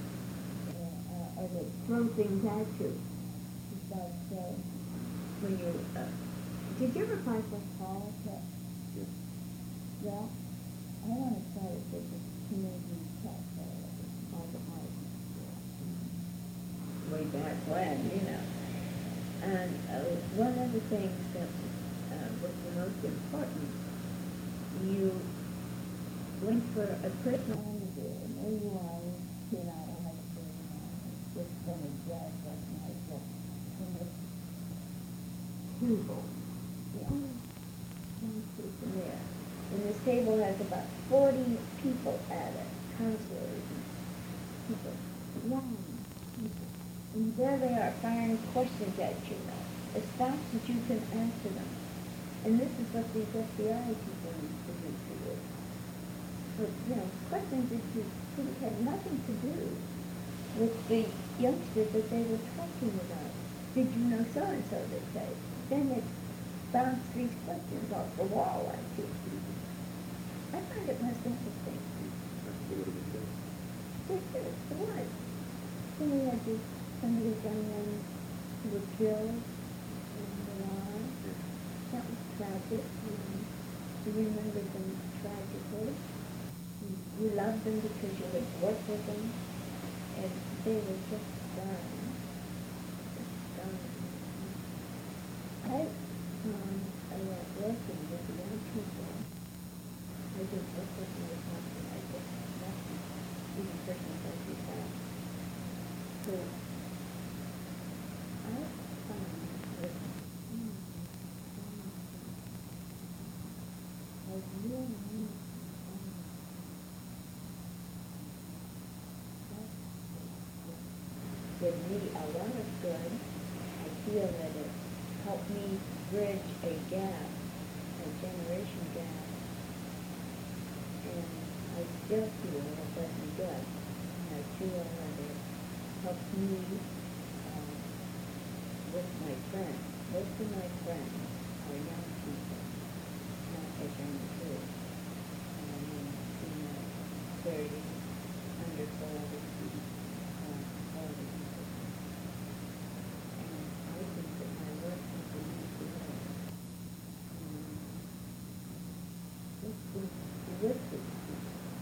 or that throw things at you. But when you, did you ever apply for college? Yes. Well, I want to start it with the community tech, private high school. Way back when, you know. And one of the things that was the most important, you went for a personal interview, and there you are, you know, I had to just been a judge like myself in this table. The only one person there. And this table has about 40 people at it, counselors and people, young people. And there they are firing questions at you as fast as you can answer them. And this is what these FBI people need to do to you. But, you know, questions that you think had nothing to do with the youngster that they were talking about. Did you know so-and-so, they say. Then they bounce these questions off the wall at you. I find it most interesting. Yes, it was. Then we had this, some of these young men who were killed in Milan. That was tragic. You remember them tragically. You loved them because you had worked with them, and they were just dying. I was working with the young people. I did work with them as much as I did nothing, even personal like that. So I found that I really need did me a lot of good. I feel that it helped me bridge a gap, a generation gap, and I still feel it does me good. And I feel that it helps me with my friends. Most of my friends are young people, not as young as you. I mean, in the 30s, under 40s, 40s. I think that my work is the most important. Just to live with people.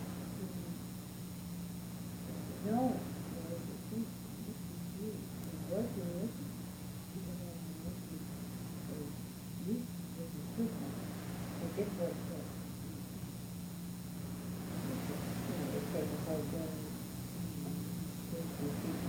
No, there is a thing. This is you. You're working with me. Even though I'm working for you, with the people. I did work with. You know, they take a whole day. With the people.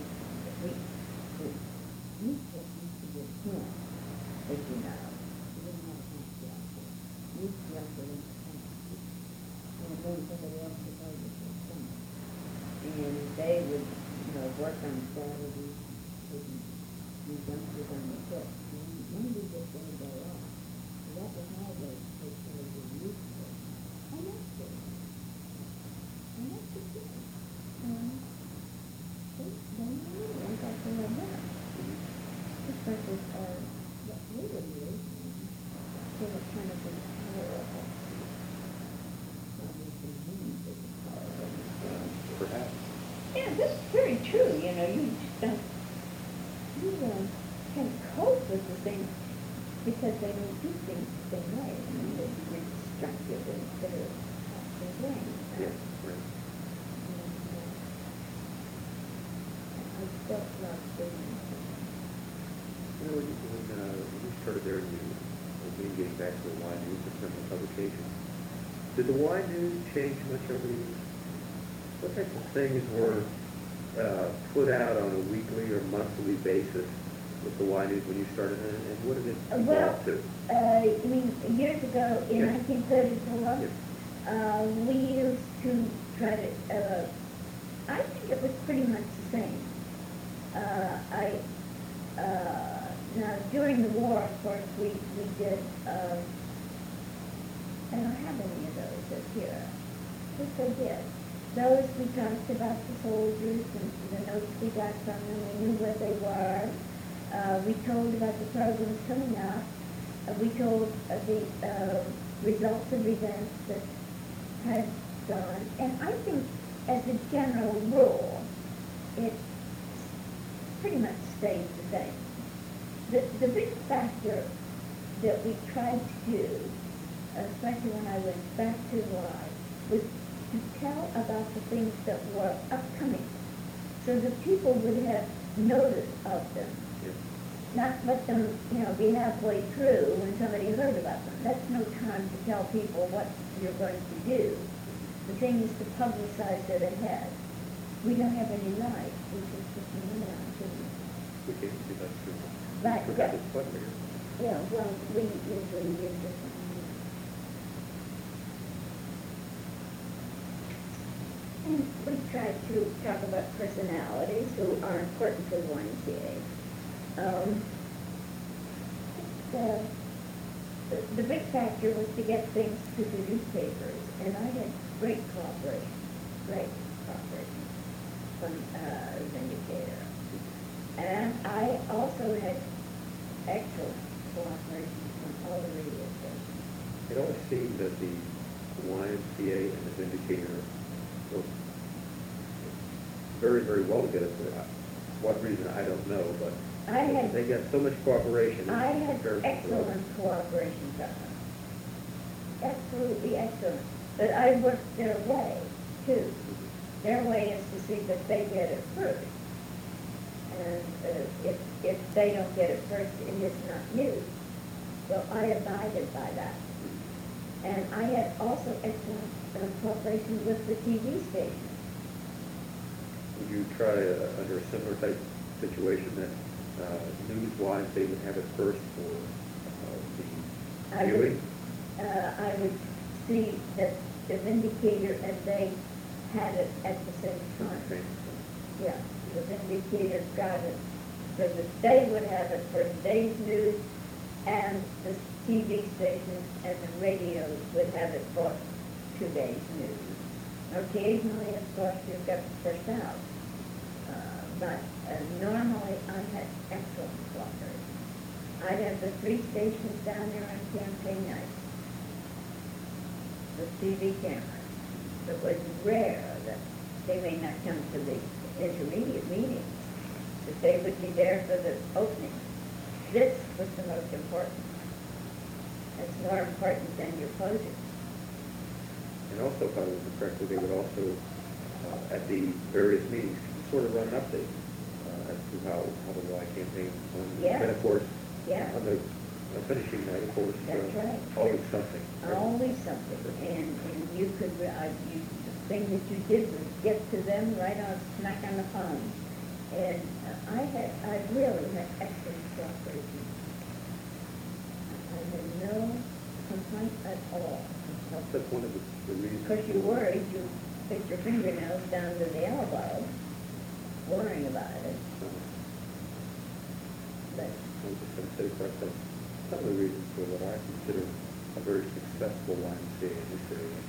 You just need to get him, as you know. You didn't have to get out there. You just get in the country. And then somebody else would know you for summer. And they would, you know, work on Saturdays, taking these youngsters on the trip. And Monday just going to go off. So that was my way to take care of the youth. And that's good. And that's the thing. I got to love that. Especially what later years, they were kind of horrible. Perhaps. Yeah, this is very true. You know, you just don't, you can't cope with the things because they don't do things the same way. I mean, they're destructive instead of their brain. Yes, right. I still love doing it. You know, when you started there, again, getting back to the Y News and some of the publications, did the Y News change much over the years? What types of things were put out on a weekly or monthly basis with the Y News when you started, and what did it evolve to? I mean, years ago, in Yes. 1934, Yes. we used to try to, I think it was pretty much the same. Now, during the war, of course, we did, I don't have any of those up here. Yes, I did. Those we talked about the soldiers and the notes we got from them. We knew where they were. We told about the programs coming up. We told the results of events that had on, and I think as a general rule, it pretty much stays the same. The big factor that we tried to do, especially when I went back to live, was to tell about the things that were upcoming, so that people would have notice of them. Yes. Not let them, be halfway through when somebody heard about them. That's no time to tell people what you're going to do. The thing is to publicize it ahead. We don't have any light, we just put them around, We can do that too. Right, We yeah. have this one here. Yeah, well, we usually use this one. And we try to talk about personalities who are important for YMCA. The big factor was to get things to the newspapers, and I had great cooperation from Vindicator. And I also had excellent cooperation from all the radio stations. It always seemed that the YMCA and the Vindicator worked very, very well together. For what reason, I don't know, but I had they got so much cooperation. I had Very excellent cooperation from them. Absolutely excellent. But I worked their way, too. Their way is to see that they get it first. And if they don't get it first, it is not news. So I abided by that. And I had also excellent cooperation with the TV station. Would you try, under a similar type situation, that news-wise, they would have it first for the viewing? I would see that the Vindicator and they had it at the same time. Yeah, the Vindicator got it, so that they would have it for today's news, and the TV stations and the radios would have it for today's news. Occasionally, of course, you've got the first out, but normally I had excellent cooperation. I'd have the 3 stations down there on campaign night, the TV cameras. It was rare that they may not come to the intermediate meetings, that they would be there for the opening. This was the most important. It's more important than your closing. And also, if I remember correctly, they would also, at the various meetings, sort of run an update as to how the Y campaign went. Yes. And of course, Yeah. on the finishing night, of course, That's right. always something. Always something, and you could, the thing that you did was get to them right on, smack on the phone. And I really had excellent cooperation. I had no complaint at all. That's one of the reasons. Because you worried, you put your fingernails down to the elbow, worrying about it. But I was just going to say, Fred, that some of the reasons for what I consider a very successful YMCA in this area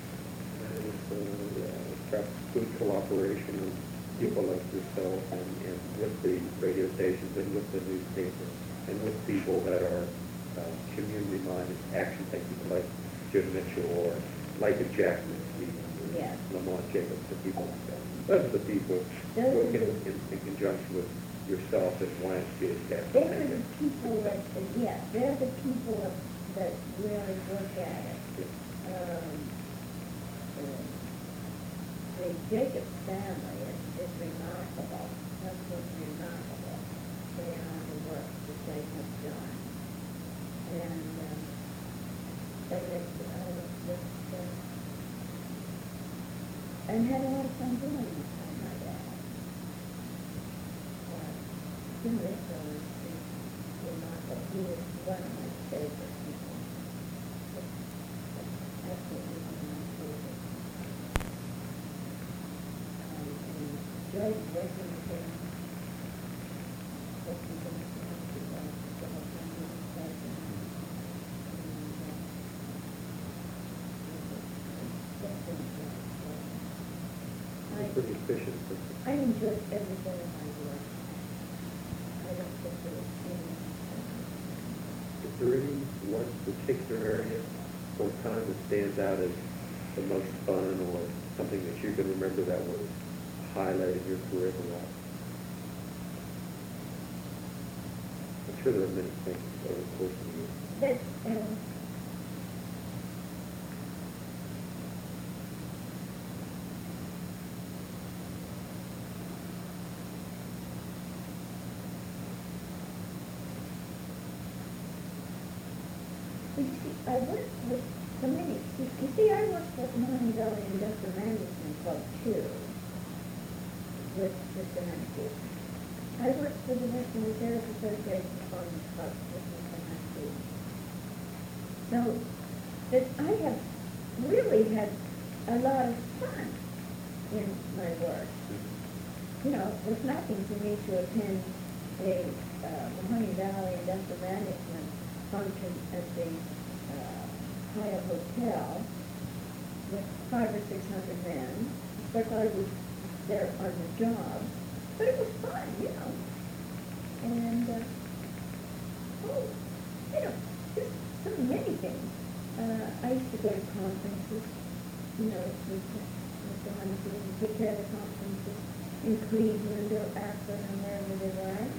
is perhaps good cooperation of people like yourself and with the radio stations and with the newspapers and with people that are community-minded, action-taking people like Jim Mitchell or Micah Jackman, Yeah. Lamont Jacobs, the people like that. Those are the people working in conjunction with yourself and YMCA staff. they're the people that, they're the people that really work at it. The Jacobs family is remarkable. That's what's remarkable. They are the work that they have done. And and had a lot of fun doing it, I might add. Jim Mitchell is remarkable. He is one of my favorite people. Absolutely one of my favorite. Enjoyed working with him. Working with him the whole time he was president. Pretty efficient. I enjoyed every day of my work. I don't think there was any. Is there any one particular area or time that stands out as the most fun or something that you can remember that was highlighted your career a lot? I'm sure there are many things over the course of the year. But, you see, I worked with so many, you see, I worked with Monty Valley Industrial Management Club too, with Mr. Mansfield. I worked for the National Reserve Association Farmers Club with Mr. Mansfield. So, that I have really had a lot of fun in my work. You know, it was nothing for me to attend a Mahoney Valley Industrial Management function at the Hyatt Hotel with 500 or 600 men. But I was there on the job. But it was fun, you know. And, you know, just so many things. I used to go to conferences, you know, with Mr. Hunter, and take care of the conferences in Cleveland or Akron or wherever they were.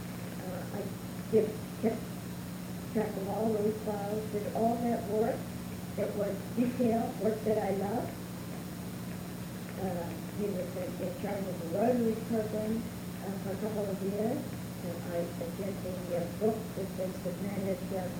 I kept track of all those files, did all that work. It was detailed work that I loved. He was in charge of the Rotary program for a couple of years, and I did the book that they submitted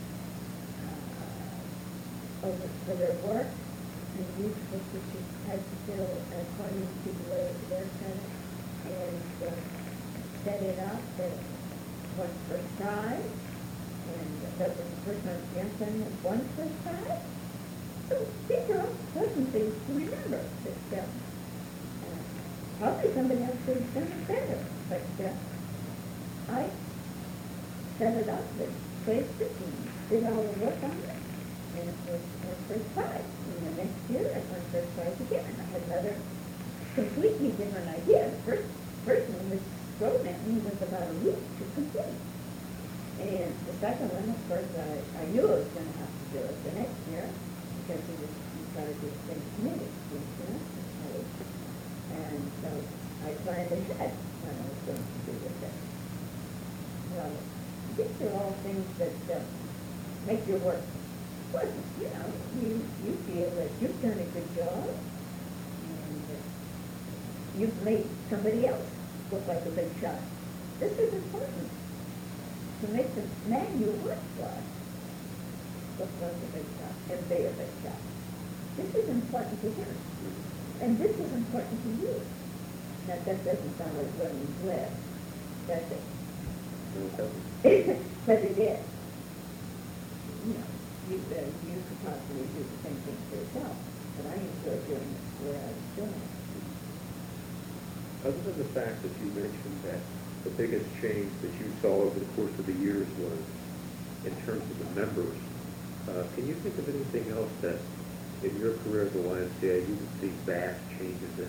over for their work, and these books which you had to fill according to the way of their center, and set it up that was first prize, and that was the first time Jensen had won first prize. So these are all pleasant things to remember. That, probably somebody else could have done it better, but I set it up and placed it and did all the work on it, and it was my first prize. And the next year, I won first prize again. I had another completely different idea. The first one was programming was about a week to complete. And the second one, of course, I knew I was going to have to do it the next year because he started to get committed to it. And so I planned ahead when I was going to do with it. Well, these are all things that make your work pleasant. You know, you feel that you've done a good job, and you've made somebody else look like a big shot. This is important, to make the man you work for look like a big shot and be a big shot. This is important to him. And this is important to you. Now, that doesn't sound like running glib, does it? No, it doesn't. But it is. You know, you could possibly do the same thing for yourself, but I enjoy doing it where I was doing it. Other than the fact that you mentioned that the biggest change that you saw over the course of the years was in terms of the members, can you think of anything else that in your career at the YMCA you would see vast changes in?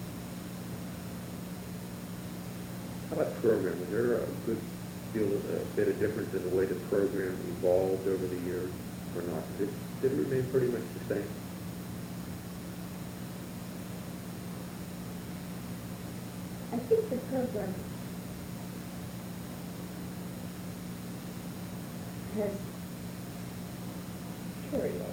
How about program? Was there a good deal of a bit of difference in the way the program evolved over the years or not? Did it remain pretty much the same? I think the program has deteriorated.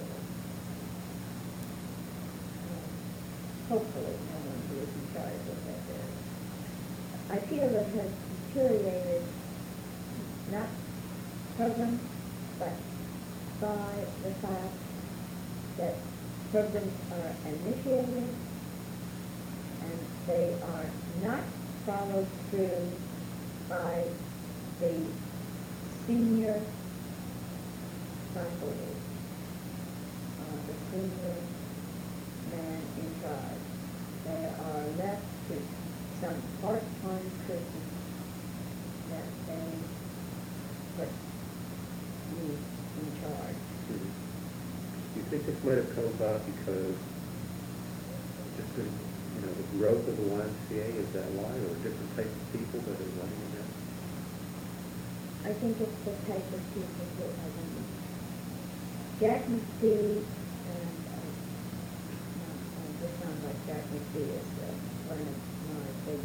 Hopefully, no one who is in charge of that area. I feel it has deteriorated, not program, but by the fact that programs are initiated and they are not followed through by the senior faculty, the senior man in charge. They are left to some part-time person that they put in charge. Mm-hmm. Do you think this might have come about because just the growth of the YMCA, is that why, or different types of people that are running it now? I think it's the type of people that are running. Jack McPhee and this sounds like Jack McGee is one of my big,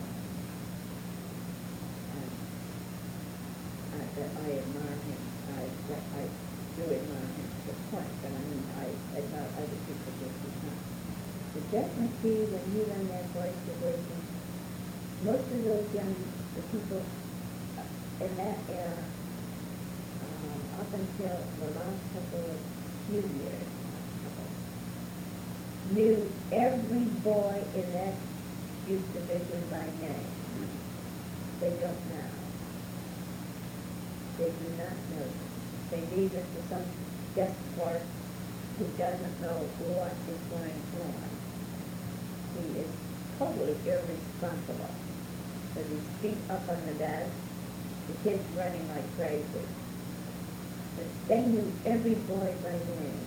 that I admire him. I do admire him to a point, but I mean, I admire other people just as much. But Jack McGee, when he ran that voice division, most of those the people in that era, up until the last couple of few years, knew every boy in that youth division by name. They don't now. They do not know. They leave it to some desk clerk who doesn't know what is going on. He is totally irresponsible. With his feet up on the desk, the kids running like crazy. But they knew every boy by name.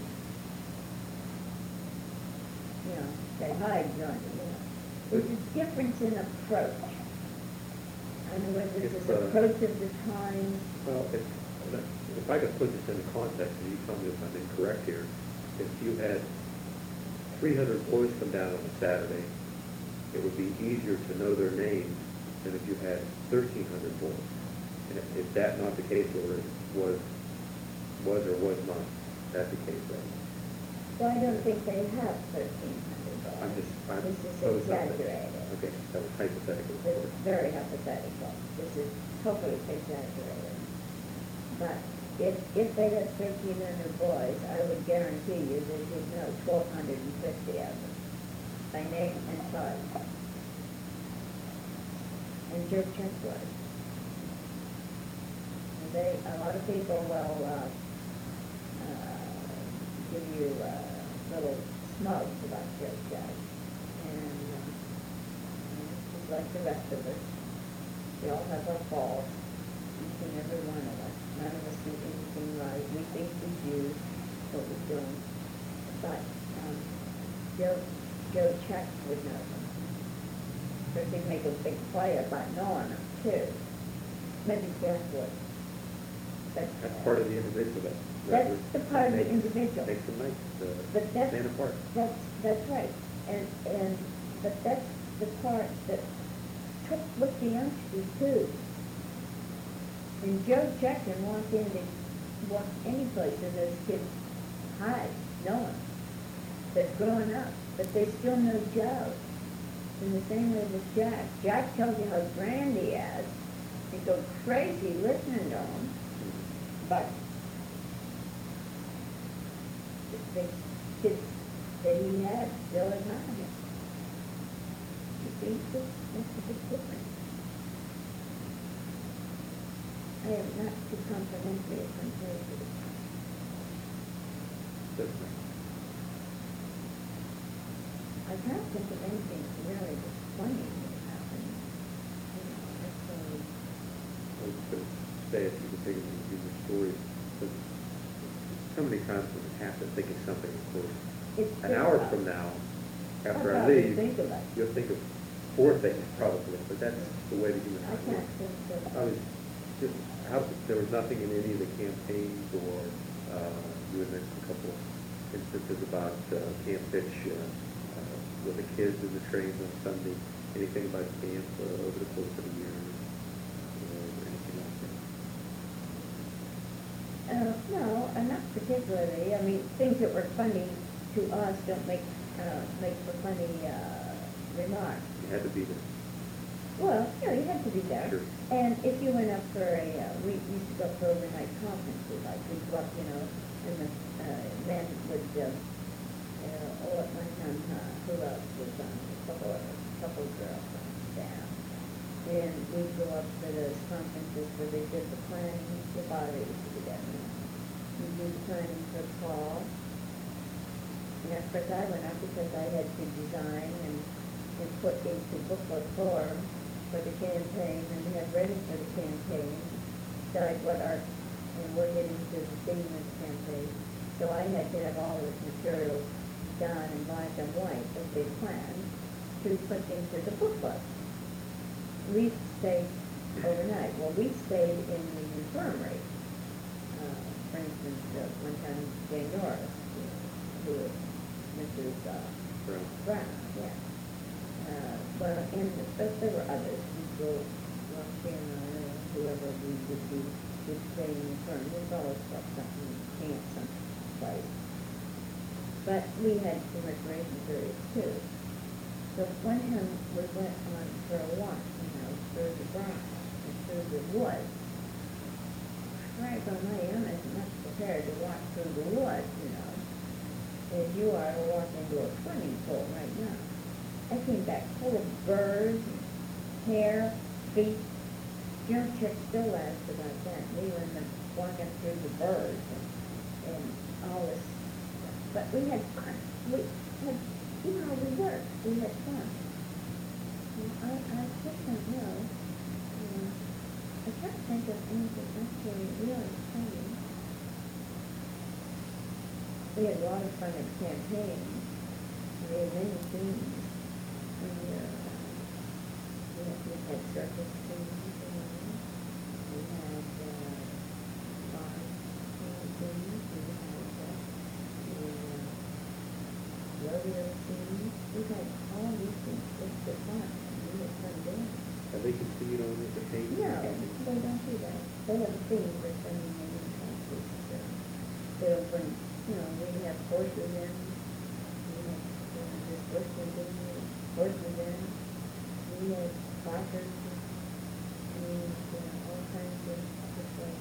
You know, they hide on you know. There's a difference in approach. I don't know whether this is approach of the time. Well, if I could put this into context, and you tell me if I'm incorrect here, if you had 300 boys come down on a Saturday, it would be easier to know their names than if you had 1,300 boys. And is that not the case, or was or was not that the case then? Well, I don't think they have 1,300 dollars. This is exaggerated. Okay, that was hypothetical. This is very hypothetical. This is totally exaggerated. But if they had 1,300 boys, I would guarantee you that you'd know 1,250 of them by name and size. And Joe Chuck was. And a lot of people will give you little smokes about Joe Chuck. And just like the rest of us, we all have our faults, each and every one of us. None of us do anything right. We think we do what we're doing. But Joe Chuck would know them. Because he'd make a big play about knowing them, too. Maybe Jeff would. That's part of the individual. That's the part of the individual. Makes them But that's, stand apart. That's right. But that's the part that took with the youngsters, too. And Joe Chuck can walk any place and those kids hide, knowing they're growing up, but they still know Joe. In the same way with Jack. Jack tells you how grand he is. They go crazy listening to him, but the kids that he had still admire him. You see, that's a big difference. I am not too complimentary of my places. I can't think of anything really that's funny that happened. You know, that's really... I was going to say, if you could think of these stories, but so many times when it happens, thinking something, of course, an hour from now, after I leave, you'll think of 4 things probably, but that's the way the human I mind can't works. think of... I was just, there was nothing in any of the campaigns, or you had mentioned a couple instances about Camp Pitch with the kids in the trains on Sunday. Anything about camp over the course of the year, or anything like that? No, not particularly. I mean, things that were funny to us don't make for funny remarks. You had to be there. Well, you had to be there. Sure. And if you went up for we used to go for overnight conferences, like we'd go up, and the men would, at one time, who else was on, a couple of girls on staff. And we'd go up to those conferences where they did the planning, the bodies together. We did the planning for the fall. And of course I went up because I had to design and put into booklet form for the campaign, and we have ready for the campaign, decide what and we're getting to the theme of the campaign. So I had to have all this material done in black and white as they planned to put into the booklet. We stayed overnight. Well, we stayed in the infirmary. For instance, one time Jane Norris, who was Mrs. Brown. Brown, yeah. Well, and, but there were others, people, Roxanne, or whoever we would stay in the firm, there's always got something, camp someplace. But we had some recreation periods too. So one time we went on for a walk, through the Bronx and through the woods. Right on my own, as much prepared to walk through the woods, as you are to walk into a swimming pool right now. I came back full of birds, hair, feet. Church still laughs about that. We were walking through the birds and all this. But we had fun. We had, we worked. We had fun. I just don't know. I can't think of anything actually really funny. We had a lot of fun at campaigns. We had many things. We had circus things. We had farm things. We had rodeo things. We had all these things just for fun. We had fun doing it. Have they continued on with the paint? No, they don't do that. They have a theme for sending in concerts. They'll bring, we have horses in. We have this horses in. We have boxers and all kinds of just like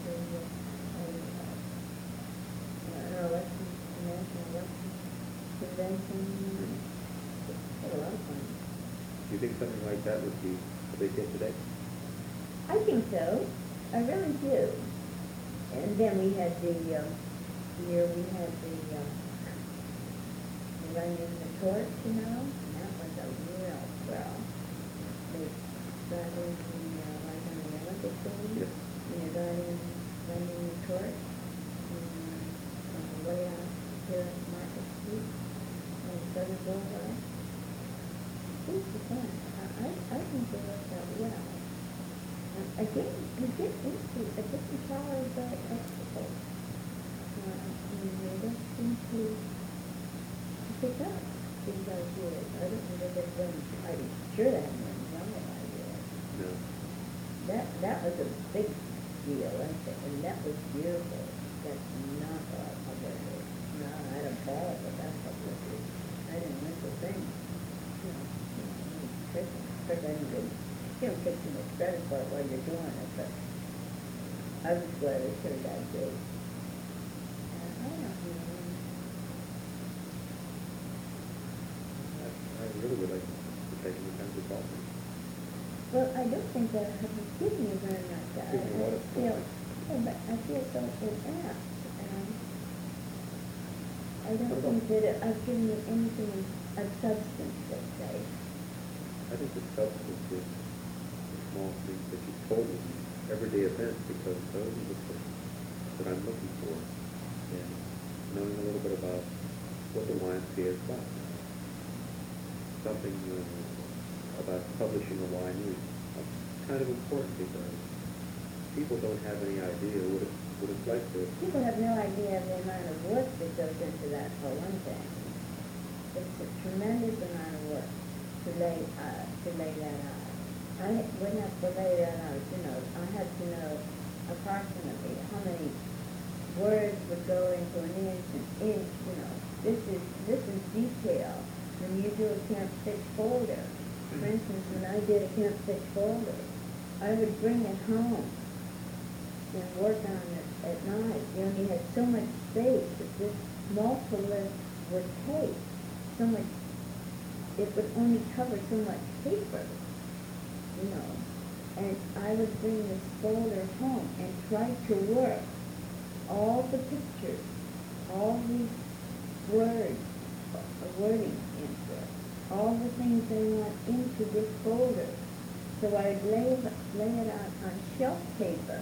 an election, national election convention. Had a lot of fun. Do you think something like that would be a big hit today? I think so. I really do. And then we had the running the torch, and that was a real thrill. That was like on the Olympic Games. Yes. You got in running the torch on the way out here at Market Street on Southern Boulevard. It was fun. I think they worked out well. Again, we get into a different power of the exercise. They don't seem to pick up these ideas. I don't know that they've done, I'm sure they haven't done young ideas. No. That was a big deal, and that was beautiful. That's not a lot of publicity. No, I had a ball with that publicity. I didn't miss a thing. Because I didn't, take too much credit for it while you're doing it, but I was glad I could have got big. I don't know. I really would like to take any kinds of golfers. Well, I don't think that has given you very much. Given you a lot of feel, stuff. yeah, but I feel so inept. I don't think that I've given you anything of substance, let's say. I think the substance is the small things that you told me, everyday events, because those are the things that I'm looking for. And knowing a little bit about what the YMCA is about. Something about publishing a Y News. That's kind of important because people don't have any idea what it's like to... People have no idea of the amount of work that goes into that, for one thing. It's a tremendous amount of work to lay that out. I wouldn't have to lay that out, I had to know approximately how many words would go into an inch, This is detail. When you do a Camp 6 folder, for instance, when I did a Camp 6 folder, I would bring it home and work on it at night. You had so much space that this multiple list would take. So much, it would only cover so much paper, And I would bring this folder home and try to work all the pictures, all these words, wording into it, all the things I want into this folder. So I'd lay it out on shelf paper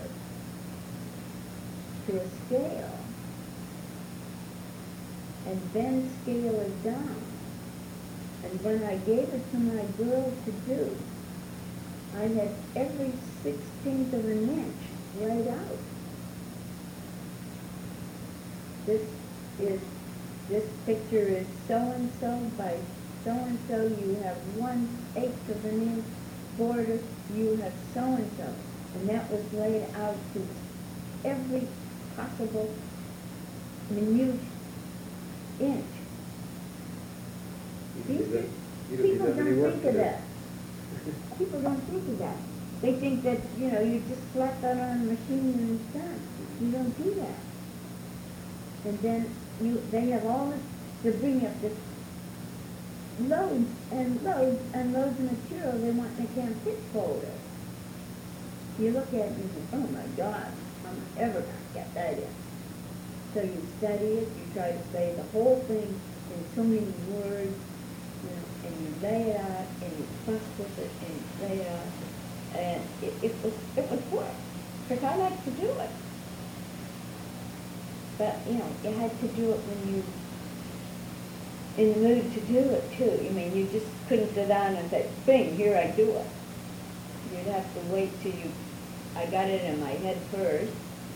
to a scale, and then scale it down. And when I gave it to my girl to do, I had every 16th of an inch laid out. This picture is so-and-so by so-and-so, you have 1/8 of an inch border, you have so-and-so. And that was laid out to every possible minute inch. People don't think of that. People don't think of that. They think that, you just slap that on a machine and it's done. You don't do that. And then they have all this, to bring up this loads and loads and loads of material they want in a damn pitch folder. You look at it and you think, oh my God, I'm ever going to get that in. So you study it, you try to say the whole thing in so many words, and you lay it out, and you fuss with it, and you lay it out. And it was work, because I like to do it. But, you had to do it when you in the mood to do it, too. You just couldn't sit down and say, bing, here I do it. You'd have to wait till I got it in my head first.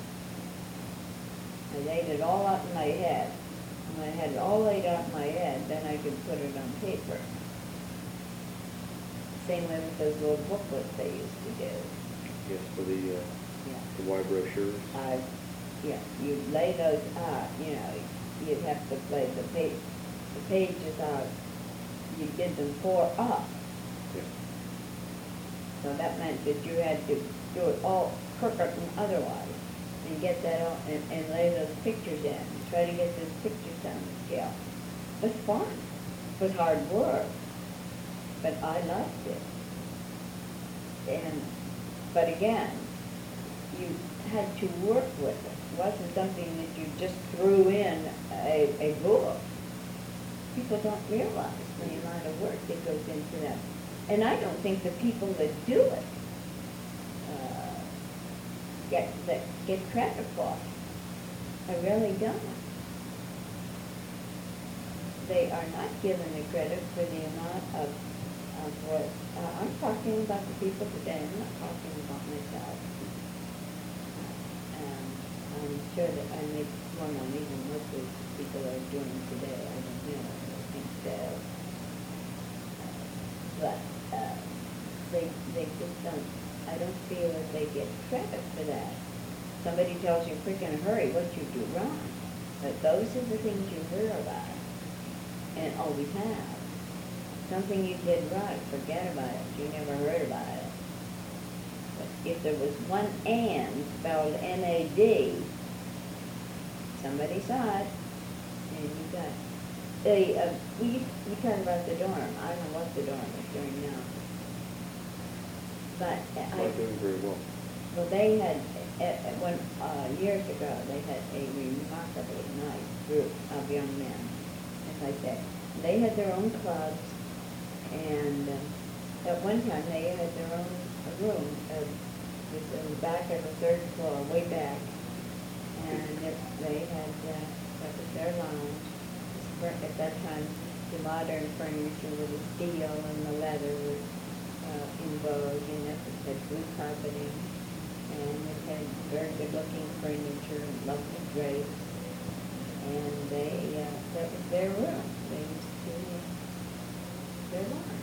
I laid it all out in my head. When I had it all laid out in my head, then I could put it on paper. Same way with those little booklets they used to do. Yes, for the Y brochures. You'd lay those out, you'd have to lay the pages out. You did them 4 up. Yes. So that meant that you had to do it all crooked and otherwise, and get that all, and lay those pictures in, and try to get those pictures on the scale. It was fun. It was hard work, but I loved it. But again, you had to work with it. It wasn't something that you just threw in a book. People don't realize the amount of work that goes into that. And I don't think the people that do it get credit for it. I really don't. They are not given the credit for the amount of what, I'm talking about the people today, I'm not talking about myself. I'm sure that I make more money than most of the people are doing today. I don't know, I don't think so. But they just don't, I don't feel that they get credit for that. Somebody tells you quick in a hurry what you do wrong. But those are the things you hear about and always have. Something you did right, forget about it. You never heard about it. But if there was one and spelled N-A-D, somebody saw it, and you got it. We talk about the dorm. I don't know what the dorm is doing now. But Not doing very well. well, they had, years ago, they had a remarkably nice group of young men, as I said. They had their own clubs, and at one time they had their own room, just in the back of the 3rd floor, way back, and they had, that was their lounge. At that time, the modern furniture with the steel and the leather was in vogue, and it had blue carpeting, and it had very good-looking furniture and lovely drapes, and that was their room. They used to, their lounge.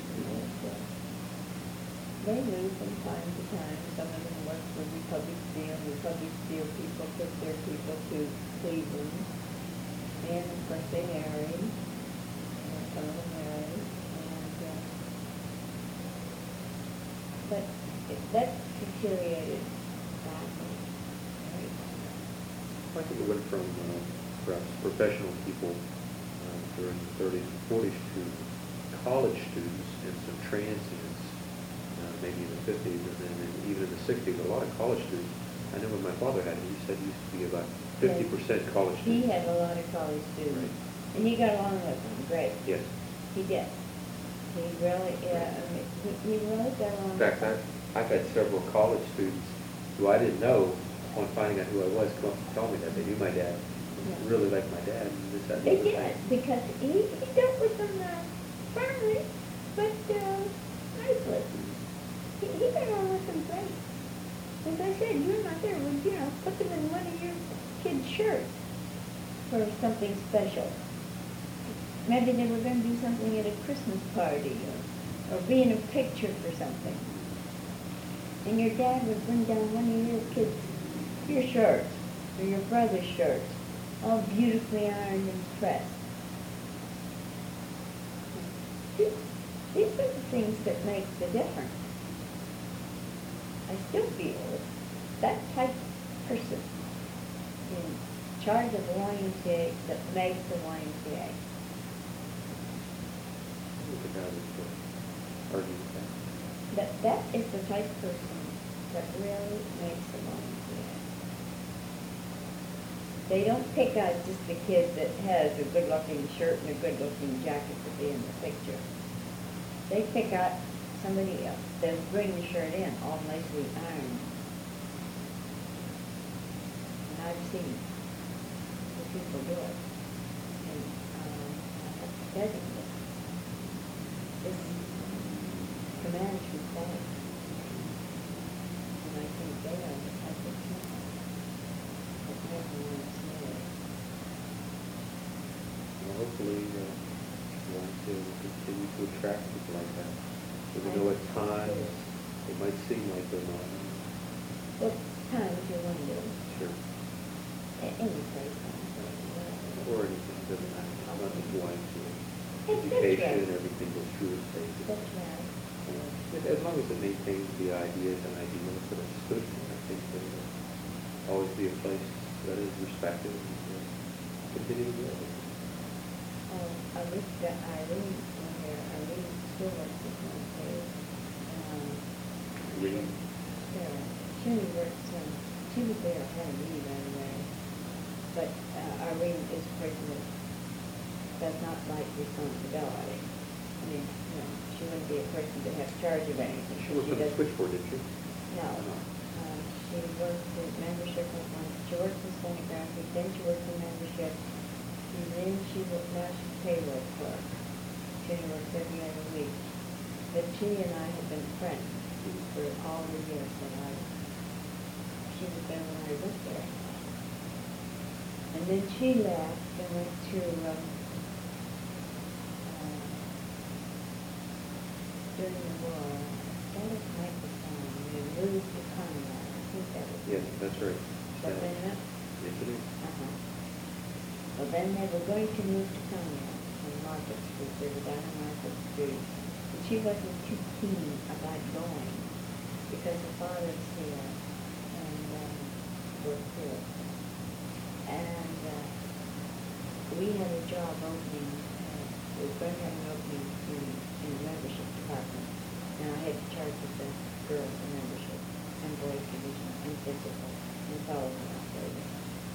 They moved from time to time. Some of them worked for Republic Steel. Republic Steel people took their people to Cleveland, and of course they married. Some of them married, but that deteriorated badly. I think it went from perhaps professional people during the 30s and 40s to college students and some transients, maybe in the 50s, and then even in the 60s, a lot of college students. I know when my father had it, he said he used to be about 50% college students. He had a lot of college students, Right. and he got along with them great. Yes. He did. He really, he really got along. In fact, I've had several college students who I didn't know, upon finding out who I was, come up and tell me that they knew my dad, really liked my dad, and this, that, and the They other did, thing. because he dealt with them firmly, but nicely. He got along with them great. As I said, your mother would, put them in one of your kids' shirts for something special. maybe they were going to do something at a Christmas party or be in a picture for something. And your dad would bring down one of your kids, your shirts, or your brother's shirts, all beautifully ironed and pressed. These are the things that make the difference. I still feel that type of person in charge of the YMCA that makes the YMCA. That is the type of person that really makes the YMCA. They don't pick out just the kid that has a good-looking shirt and a good-looking jacket to be in the picture. They pick out somebody else. They'll bring the shirt in, all nicely ironed. And I've seen the people do it. And I have to tell you that this commands respect. And I think they are the type of people that everyone is near. Well, hopefully, we'll continue to attract people like that. Even though at times it might seem like they're not. What times you wonder? Sure. Any place. Or anything, doesn't matter. Not just YMCA. That's Education, right. everything goes through its phases. That's right. As long as it maintains the ideas and ideals that it stood for, I think that it'll always be a place that is respected and continue to grow. I wish that Irene in there, Irene still works with my page. Irene? Yeah, she only works, she was there, I had to leave anyway. But Irene is a person that does not like responsibility. I mean, you know, she wouldn't be a person to have charge of anything. She worked on the doesn't- switchboard, didn't she? No. No. She worked in membership with one, she worked in stenography, then she worked in membership. And then now she's payroll clerk. She works every other week. But she and I have been friends for all the years that she was there when I worked there. And then she left and went to, during the war, that was microphone, and moved to Conrad. I think that was. Yes, that's right. But then that, Yes, it is. well, then they were going to move to Conrad on Market Street. They were down on Market Street. But she wasn't too keen about going because her father's here and worked here. And we had a job opening, we were going to have an opening in the membership department. And I had charge of the girls in membership and boys division and physical and following operating.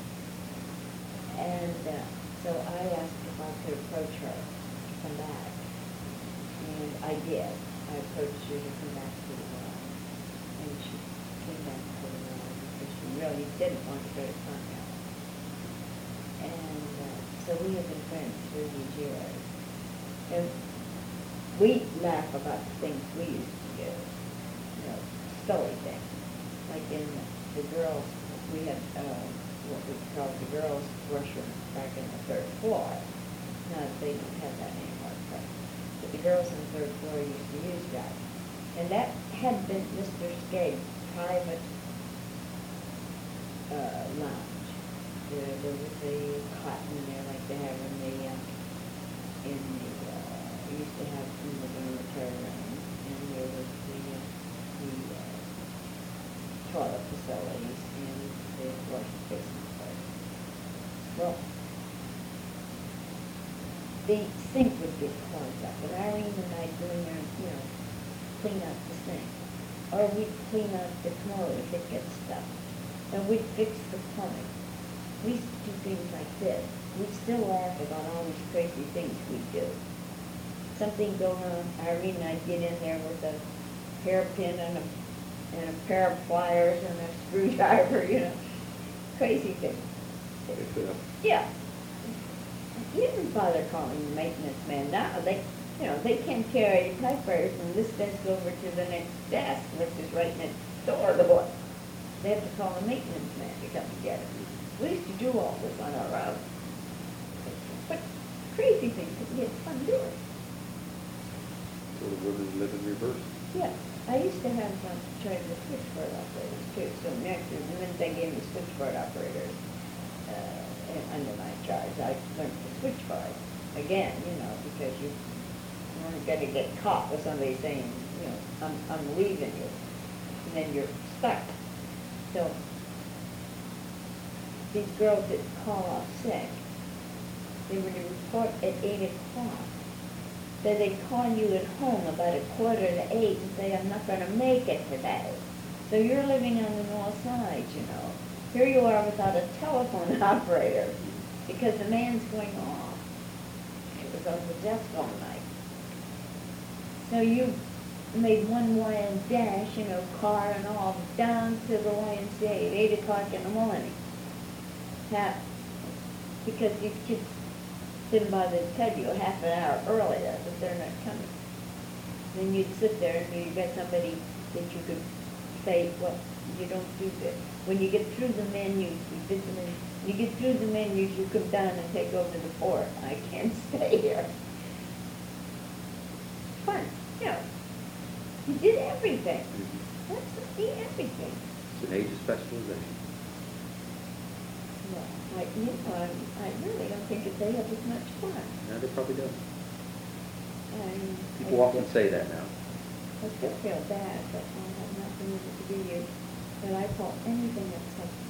And so I asked if I could approach her to come back. And I did. I approached her to come back to the world. And she came back to the world because she really didn't want to go to Conrail. And so we have been friends through these years. And we laugh about the things we used to do. You know, silly things. Like in the girls, we had what we called the girls' washroom back in the third floor. Now they don't have that anymore, but the girls on the third floor used to use that. And that had been Mr. Skate's private lounge. There was the cotton there like they have in the used to have in the dormitory room, and there was the toilet facilities and the wash basin place. Well, the sink would get clogged up, and Irene and I go in there and, you know, clean up the sink. Or we'd clean up the commode if it gets stuck. And we'd fix the plumbing. We used to do things like this. We'd still laugh about all these crazy things we'd do. Something go wrong, Irene and I'd get in there with a hairpin and a pair of pliers and a screwdriver, you know. Crazy things. Yeah. You didn't bother calling the maintenance man now. They can carry typewriters from this desk over to the next desk, which is right next door to what. They have to call a maintenance man to come and get it. We used to do all this on our own. But crazy things that we had fun doing. So the women live in reverse. Yeah, I used to have tried the switchboard operators too, so next, the minute they gave me switchboard operators, under my charge, I learned the switchboard again, because you weren't gonna get caught with somebody saying, I'm leaving you, and then you're stuck. So, these girls that call off sick, they were to report at 8 o'clock. Then they'd call you at home about 7:45 and say, I'm not gonna make it today. So you're living on the north side, Here you are without a telephone operator, because the man's going off. It was on the desk all night. So you made one wild dash, car and all, down to the YMCA at 8 o'clock in the morning. Because these kids didn't bother to tell you half an hour earlier that they're not coming. Then you'd sit there and you got somebody that you could say, well, you don't do this. When you get through the menus, you get through the menus, you come down and take over the fort. I can't stay here. Fun, You did everything. Absolutely everything. It's an age of specialization. Well, I really don't think that they have as much fun. No, they probably don't. I People often say that now. I still feel bad, but I have nothing to do you. But I call anything that's like